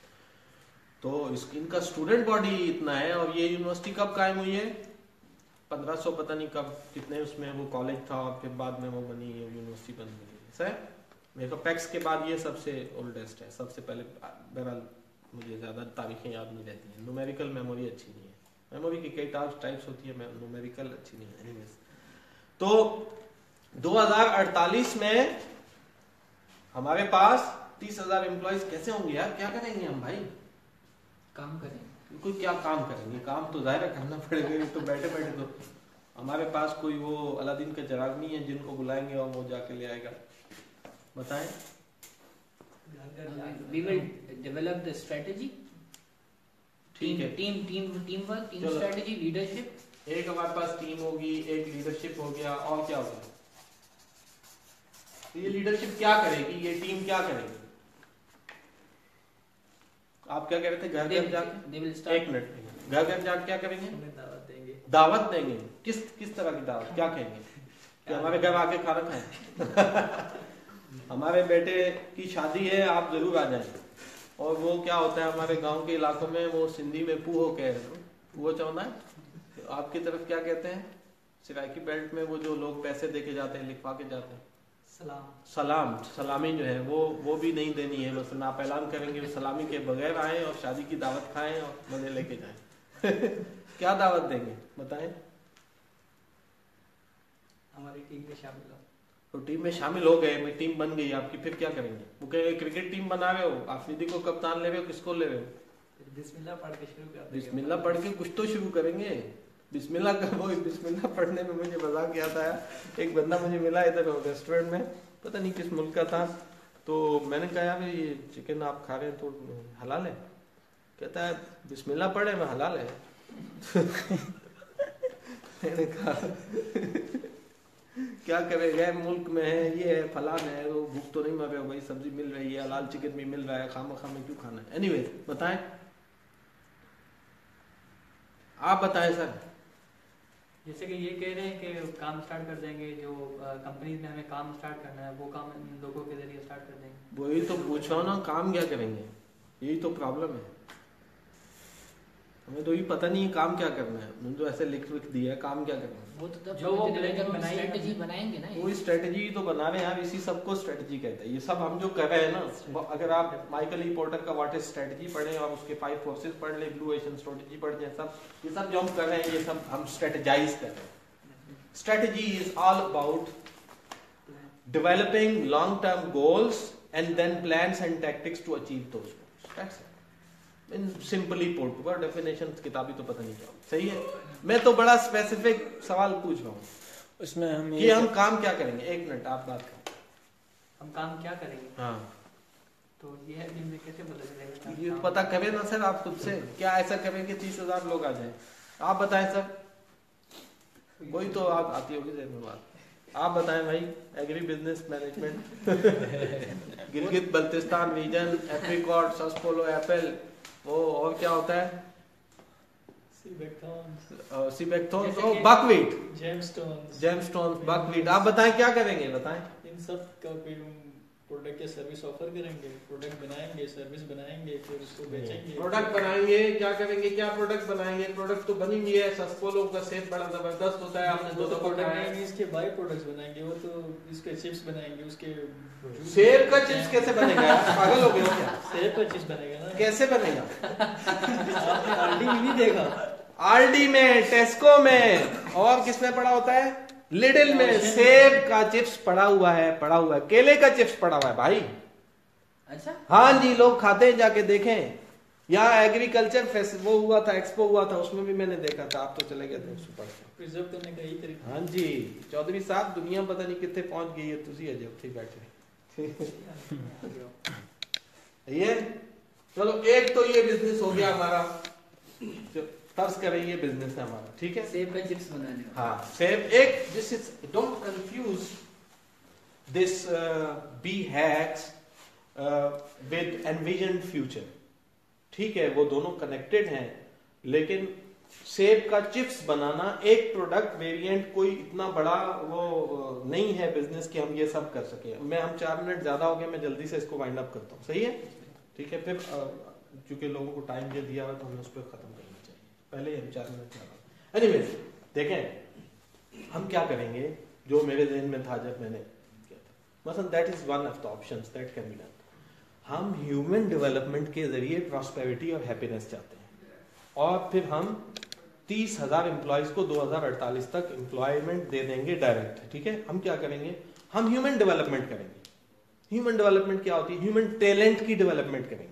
तो इस इनका स्टूडेंट बॉडी इतना है, और ये यूनिवर्सिटी कब कायम हुई है? पंद्रह सौ पता नहीं कब, कितने उसमें वो कॉलेज था, और फिर बाद में वो बनी यूनिवर्सिटी बन गई। सर मेरे को पैक्स के बाद ये सबसे ओल्डेस्ट है, सबसे पहले। बहरहाल मुझे ज्यादा तारीखें याद नहीं रहती हैं, न्यूमेरिकल मेमोरी अच्छी नहीं है, मेमोरी की कई टाइप्स होती है, न्यूमेरिकल अच्छी नहीं है। एनीवेज, तो दो हज़ार अड़तालीस में हमारे पास तीस हजार एम्प्लॉयज कैसे होंगे यार? क्या करेंगे हम भाई? काम करेंगे। कोई क्या काम करेंगे? काम तो जाहिर करना पड़ेगा, तो बैठे बैठे तो हमारे पास कोई वो अलादीन का चिराग नहीं है जिनको बुलाएंगे और वो जाके ले आएगा। बताएं। We will develop the strategy. ठीक है, team team team work, team चलो। Strategy, leadership. एक हमारे पास टीम होगी, एक लीडरशिप हो गया, और क्या होगा? तो ये लीडरशिप क्या करेगी, ये टीम क्या करेगी? आप क्या कह रहे थे? घर घर जाके, एक मिनट, घर घर जाके क्या करेंगे? दावत देंगे। दावत देंगे। किस किस तरह की दावत? क्या कहेंगे कि हमारे घर आके खाना खाएं? हमारे बेटे की शादी है, आप जरूर आ जाएं। और वो क्या होता है हमारे गांव के इलाकों में, वो सिंधी में पूहो कह रहे हो, पूहो चाहना है, आपकी तरफ क्या कहते हैं? سرائکی بیلٹ میں وہ جو لوگ پیسے دے کے جاتے ہیں, لکھوا کے جاتے ہیں, سلام سلام سلامی جو ہے وہ وہ بھی نہیں دینی ہے. مثلا آپ اعلان کریں گے سلامی کے بغیر آئیں اور شادی کی دعوت کھائیں اور مزے لے کے جائیں. کیا دعوت دیں گے بتائیں؟ ہماری ٹیم میں شامل ہو. تو ٹیم میں شامل ہو گئے, ٹیم بن گئی آپ کی, پھر کیا کریں گے؟ وہ کہیں گے کرکٹ ٹیم بنا رہے ہو, آفریدی کو کپتان لے رہے ہو, کس کو لے رہے ہو؟ بسم اللہ پڑھ کے شروع کر دیں. بسم اللہ پڑھ کے کچھ تو شروع کریں گے. بسم اللہ کا وہ بسم اللہ پڑھنے میں مجھے مزاق کیا تھا. ایک بندہ مجھے ملا ادھر ریسٹورینٹ میں, پتہ نہیں کس ملک کا تھا, تو میں نے کہا یار یہ چکن آپ کھا رہے ہیں تو حلال ہے؟ کہتا ہے بسم اللہ پڑھے میں حلال ہے. میں نے کہا کیا کرے, گئے ملک میں ہے, یہ ہے فلان ہے, وہ بھوک تو نہیں مر رہے ہو بھائی, سبزی مل رہی ہے, حلال چکن بھی مل رہا ہے, خام خام میں کیوں کھانا ہے؟ اینی ویز بتائیں, آپ بتائیں سر. جیسے کہ یہ کہہ رہے ہیں کہ کام سٹارٹ کر دیں گے, جو کمپنیز میں ہمیں کام سٹارٹ کرنا ہے وہ کام ان لوگوں کے ذریعے سٹارٹ کر دیں گے. وہی تو پوچھ رہا ہوں نا, کام کیا کریں گے, یہی تو پرابلم ہے. ہمیں تو یہ پتہ نہیں ہے کام کیا کرنا ہے, انہوں نے تو ایسے لکھ لکھ دیا ہے کام کیا کرنا ہے. وہ تو جو وہ اسٹریٹجی بنائیں گے نا, وہی اسٹریٹجی تو بنا رہے ہیں آپ, اسی سب کو اسٹریٹجی کہتے ہیں. یہ سب ہم جو کر رہے ہیں نا, اگر آپ مائیکل ای پورٹر کا واٹ از اسٹریٹجی پڑھیں اور اس کے فائیو فورسز پڑھ لیں, بلو ایشن اسٹریٹجی پڑھ لیں, سب یہ سب جو ہم کر رہے ہیں یہ سب ہم اسٹریٹجائز کر رہے ہیں. Strategy is all about developing long term goals and then plans and tactics to achieve those goals. Simply put word definition کتابی تو پتہ نہیں کیا. صحیح ہے, میں تو بڑا اسپیسیفک سوال پوچھ رہا ہوں اس میں ہم کہ ہم کام کیا کریں گے. ایک منٹ آپ بات کریں, ہم کام کیا کریں گے. ہاں تو یہ ہے کہ کیسے پتہ چلے گا, یہ پتہ کریں نا سر آپ خود سے. کیا ایسا کریں کہ تیس ہزار لوگ آ جائیں؟ آپ بتائیں سر. وہی تو آپ آتی ہوگی ذہن میں بات. آپ بتائیں بھائی, agri business management, Gilgit Baltistan region, apricot, سسپولو, ایپل, وہ اور کیا ہوتا ہے, سیبیکتھونز, او buckwheat, gemstones, gemstones, buckwheat. آپ بتائیں کیا کریں گے, بتائیں. ان سب کا کوئی پروڈکٹ یا سروس آفر کریں گے, پروڈکٹ بنائیں گے, سروس بنائیں گے, پھر اس کو بیچیں گے. پروڈکٹ بنائیں گے, کیا کریں گے, کیا پروڈکٹ بنائیں گے. پروڈکٹ تو بنی ہوئی ہے, سسپولو کا سیب بڑا زبردست ہوتا ہے, آپ نے دو دو پروڈکٹ بنائیں گے, اس کے بائی پروڈکٹس بنائیں گے, وہ تو اس کے چپس بنائیں گے, اس کے سیب کا چپس کیسے بنے گا, پاگل ہو گئے ہو کیا؟ سیب کا چپس بنے گا نا, کیسے بنے گا؟ آپ نے آر ڈی میں نہیں دیکھا, آر ڈی میں, ٹیسکو میں, اور کس میں پڑا ہوتا ہے, لڈل میں سیب کا چپس پڑا ہوا ہے, پڑا ہوا ہے, کیلے کا چپس پڑا ہوا ہے بھائی. اچھا ہاں جی, لوگ کھاتے ہیں, جا کے دیکھیں. یہاں ایگریکلچر وہ ہوا تھا, ایکسپو ہوا تھا, اس میں بھی میں نے دیکھا تھا. آپ تو چلے گئے تھے سپر سے. پرزرو کرنے کا یہی طریقہ. ہاں جی چودھری صاحب, دنیا پتہ نہیں کتنے پہنچ گئی ہے, تسی اجے اتھے بیٹھے. یہ چلو ایک تو یہ بزنس ہو گیا ہمارا, فرض کریں یہ بزنس ہے ہمارا, ٹھیک ہے, سیب کا چپس بنانے. ہاں سیب. ایک this is, don't confuse this BHAGs with envisioned future. ٹھیک ہے, وہ دونوں کنیکٹڈ ہیں, لیکن سیب کا چپس بنانا ایک پروڈکٹ ویریئنٹ کوئی اتنا بڑا وہ نہیں ہے بزنس کہ ہم یہ سب کر سکیں. میں ہم چار منٹ زیادہ ہو گئے, میں جلدی سے اس کو وائنڈ اپ کرتا ہوں. صحیح ہے, ٹھیک ہے. پھر چونکہ لوگوں کو ٹائم دے دیا ہوا تو ہمیں اس پہ ختم کرنا چاہیے. پہلے ہم چار منٹ زیادہ. اینی ویز دیکھیں ہم کیا کریں گے, جو میرے ذہن میں تھا جب میں نے کیا تھا, مثلا that is one of the options that can be done. ہم ہیومن ڈیولپمنٹ کے ذریعے پراسپیرٹی اور ہیپینس چاہتے ہیں, اور پھر ہم تیس ہزار امپلائیز کو دو ہزار اڑتالیس تک امپلائمنٹ دے دیں گے ڈائریکٹ. ٹھیک ہے, ہم کیا کریں گے, ہم ہیومن ڈیولپمنٹ کریں گے. ہیومن ڈیولپمنٹ کیا ہوتی ہے, ہیومن ٹیلنٹ کی ڈیولپمنٹ کریں گے.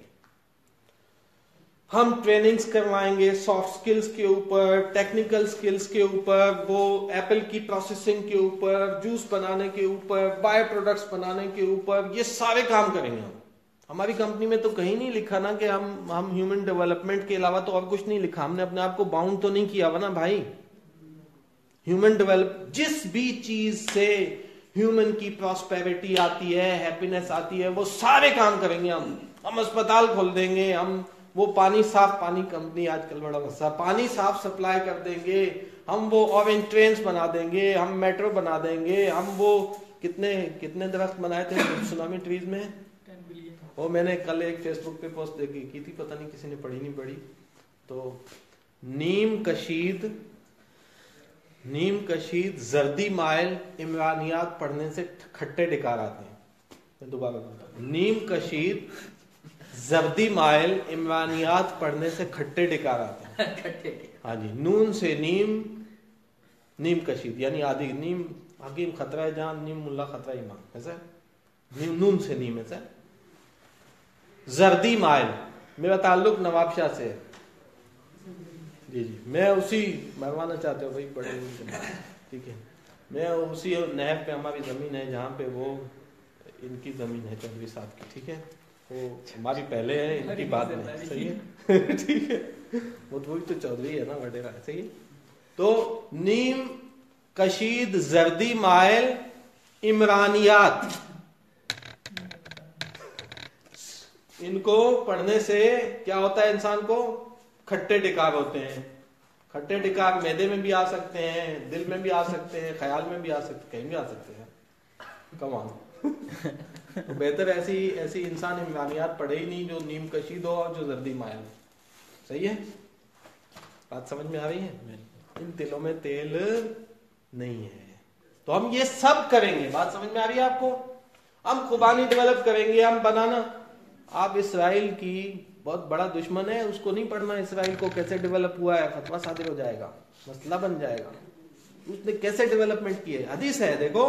ہم ٹریننگز کروائیں گے سافٹ سکلز کے اوپر, ٹیکنیکل سکلز کے اوپر, وہ ایپل کی پروسیسنگ کے اوپر, جوس بنانے کے اوپر, بائے پروڈکٹس بنانے کے اوپر, یہ سارے کام کریں گے ہم. ہماری کمپنی میں تو کہیں نہیں لکھا نا کہ ہم ہم ہیومن ڈیولپمنٹ کے علاوہ تو اور کچھ نہیں لکھا. ہم نے اپنے آپ کو باؤنڈ تو نہیں کیا ہوا نا بھائی. ہیومن ڈیولپ, جس بھی چیز سے ہیومن کی پراسپیرٹی آتی ہے, ہیپینس آتی ہے, وہ سارے کام کریں گے ہم. ہم اسپتال کھول دیں گے, ہم وہ پانی صاف پانی کمپنی آج کل بڑا مسئلہ, پانی صاف سپلائی کر دیں گے, ہم وہ اورنج ٹرینز بنا دیں گے, ہم میٹرو بنا دیں گے, ہم وہ کتنے کتنے درخت بنائے تھے سونامی ٹریز میں. وہ میں نے کل ایک فیس بک پہ پوسٹ دیکھی کی تھی, پتہ نہیں کسی نے پڑھی نہیں پڑھی, تو نیم کشید نیم کشید زردی مائل عمرانیات پڑھنے سے کھٹے ڈکار آتے ہیں. میں دوبارہ بولتا ہوں, نیم کشید زردی مائل عمرانیات پڑھنے سے کھٹے ڈکار آتے ہیں. ہاں جی, نون سے نیم, نیم کشید یعنی آدھی, نیم حکیم خطرہ جان, نیم ملا خطرہ ایمان, ایسا نیم, نون سے نیم ایسا. زردی مائل, میرا تعلق نواب شاہ سے ہے. جی جی, میں اسی مروانا چاہتے ہو بھائی بڑے, ٹھیک ہے, میں اسی نہر پہ ہماری زمین ہے جہاں پہ وہ ان کی زمین ہے چودھری صاحب کی, ٹھیک ہے, وہ ہماری پہلے ہے ان کی بعد میں, صحیح ہے, ٹھیک ہے, وہ تو چودھری ہے نا وڈیرا, صحیح ہے. تو نیم کشید زردی مائل عمرانیات, ان کو پڑھنے سے کیا ہوتا ہے, انسان کو کھٹے ڈکار ہوتے ہیں. کھٹے ڈکار معدے میں بھی آ سکتے ہیں, دل میں بھی آ سکتے ہیں, خیال میں بھی آ سکتے, کہیں بھی آ سکتے ہیں. کمان تو بہتر ایسی ایسی انسان عمرانیات پڑھے ہی نہیں جو نیم کشید ہو اور جو زردی مائل ہو. صحیح ہے, بات سمجھ میں آ رہی ہے؟ ان تلوں میں تیل نہیں ہے. تو ہم یہ سب کریں گے, بات سمجھ میں آ رہی ہے آپ کو. ہم خوبانی ڈیولپ کریں گے, ہم بنانا. آپ اسرائیل کی بہت بڑا دشمن ہے, اس کو نہیں پڑھنا اسرائیل کو کیسے ڈیولپ ہوا ہے, فتویٰ صادر ہو جائے گا, مسئلہ بن جائے گا. اس نے کیسے ڈیولپمنٹ کی ہے, حدیث ہے, دیکھو,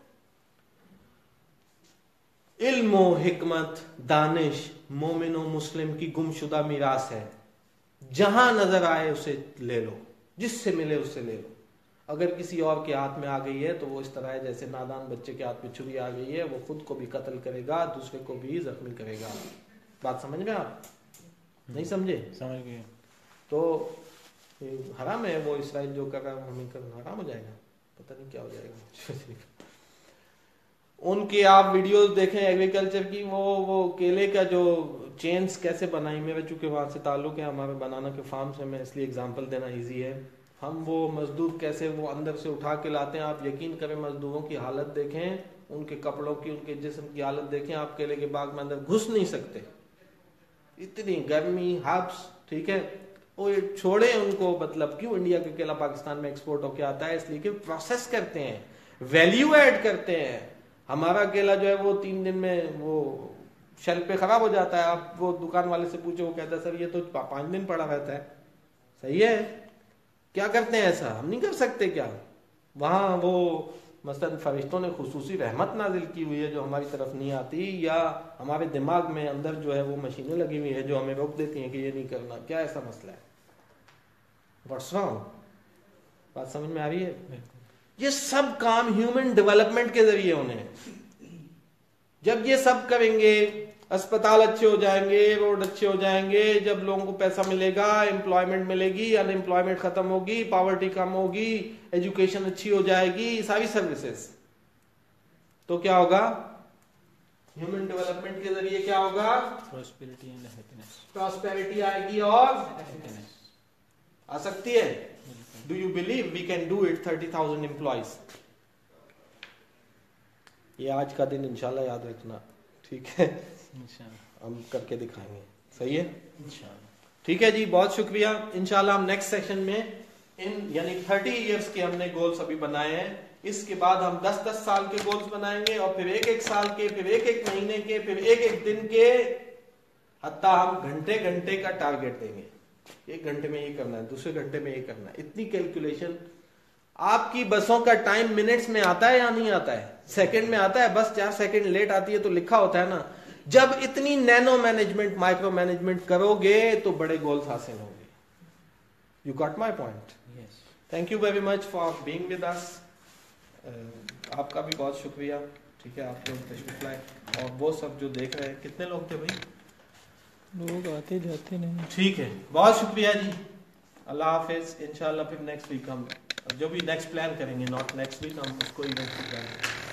علم و حکمت دانش مومن و مسلم کی گم شدہ میراث ہے. جہاں نظر آئے اسے لے لو, جس سے ملے اس سے لے لو. اگر کسی اور کے ہاتھ میں آ گئی ہے تو وہ اس طرح ہے جیسے نادان بچے کے ہاتھ میں چھری آ گئی ہے, وہ خود کو بھی قتل کرے گا, دوسرے کو بھی زخمی کرے گا. بات سمجھ میں, آپ نہیں سمجھے؟ سمجھ گئے. تو حرام ہے وہ اسرائیل جو کر رہا ہے, ہمیں کرنا حرام ہو جائے گا, پتہ نہیں کیا ہو جائے گا. ان کی آپ ویڈیوز دیکھیں ایگریکلچر کی, وہ وہ کیلے کا جو چینز کیسے بنائی, میرے چونکہ وہاں سے تعلق ہے, ہمارے بنانا کے فارم سے, میں اس لیے اگزامپل دینا ایزی ہے. ہم وہ مزدور کیسے وہ اندر سے اٹھا کے لاتے ہیں, آپ یقین کریں مزدوروں کی حالت دیکھیں, ان کے کپڑوں کی, ان کے جسم کی حالت دیکھیں, آپ کیلے کے باغ میں اندر گھس نہیں سکتے, اتنی گرمی, ہابس, ٹھیک ہے. وہ چھوڑے ان کو, مطلب کیوں انڈیا کا کیلا پاکستان میں ایکسپورٹ ہو کے آتا ہے, اس لیے کہ پروسیس کرتے ہیں, ویلیو ایڈ کرتے ہیں. ہمارا کیلا جو ہے وہ تین دن میں وہ شیل پہ خراب ہو جاتا ہے. آپ وہ دکان والے سے پوچھو, وہ کہتا ہے سر یہ تو پانچ دن پڑا رہتا ہے. صحیح ہے, کیا کرتے ہیں ایسا, ہم نہیں کر سکتے کیا؟ وہاں وہ مثلا فرشتوں نے خصوصی رحمت نازل کی ہوئی ہے جو ہماری طرف نہیں آتی, یا ہمارے دماغ میں اندر جو ہے وہ مشینیں لگی ہوئی ہیں جو ہمیں روک دیتی ہیں کہ یہ نہیں کرنا. کیا ایسا مسئلہ ہے؟ What's wrong? بات سمجھ میں آ رہی ہے؟ یہ سب کام ہیومن ڈیولپمنٹ کے ذریعے ہونے ہیں. جب یہ سب کریں گے, اسپتال اچھے ہو جائیں گے, روڈ اچھے ہو جائیں گے, جب لوگوں کو پیسہ ملے گا, امپلائمنٹ ملے گی, ان امپلائمنٹ ختم ہوگی, پاورٹی کم ہوگی, ایجوکیشن اچھی ہو جائے گی, ساری سروسز, تو کیا ہوگا؟ ہیومن ڈیولپمنٹ کے ذریعے کیا ہوگا؟ Prosperity and happiness. پراسپیرٹی آئے گی اور آ سکتی ہے. Do you believe we can do it? Thirty thousand employees. یہ آج کا دن انشاءاللہ یاد رکھنا, ٹھیک ہے, ہم کر کے دکھائیں گے. صحیح ہے, ٹھیک ہے جی, بہت شکریہ. انشاءاللہ ہم نیکسٹ سیشن میں ان یعنی تھرٹی ایئرس کے ہم نے گولز ابھی بنائے ہیں, اس کے بعد ہم دس دس سال کے گولز بنائیں گے, اور پھر ایک ایک سال کے, پھر ایک ایک مہینے کے, پھر ایک ایک دن کے, حتیٰ ہم گھنٹے گھنٹے کا ٹارگیٹ دیں گے. ایک گھنٹے میں یہ کرنا ہے, دوسرے گھنٹے میں یہ کرنا ہے. اتنی کیلکولیشن. آپ کی بسوں کا ٹائم منٹس میں آتا ہے یا نہیں آتا ہے؟ سیکنڈ میں آتا ہے. بس چار سیکنڈ لیٹ آتی ہے تو لکھا ہوتا ہے نا. جب اتنی نینو مینجمنٹ, مائکرو مینجمنٹ کرو گے تو بڑے گولز حاصل ہوں گے. You got my point? Thank you very much for being with us. آپ کا بھی بہت شکریہ, ٹھیک ہے, آپ لوگ تشریف لائے, اور وہ سب جو دیکھ رہے ہیں. کتنے لوگ تھے بھائی؟ لوگ آتے جاتے نہیں. ٹھیک ہے, بہت شکریہ جی, اللہ حافظ. انشاءاللہ پھر نیکسٹ ویک ہم جو بھی نیکسٹ پلان کریں گے, ناٹ نیکسٹ ویک, ہم اس کو ایونٹ پلان کریں گے.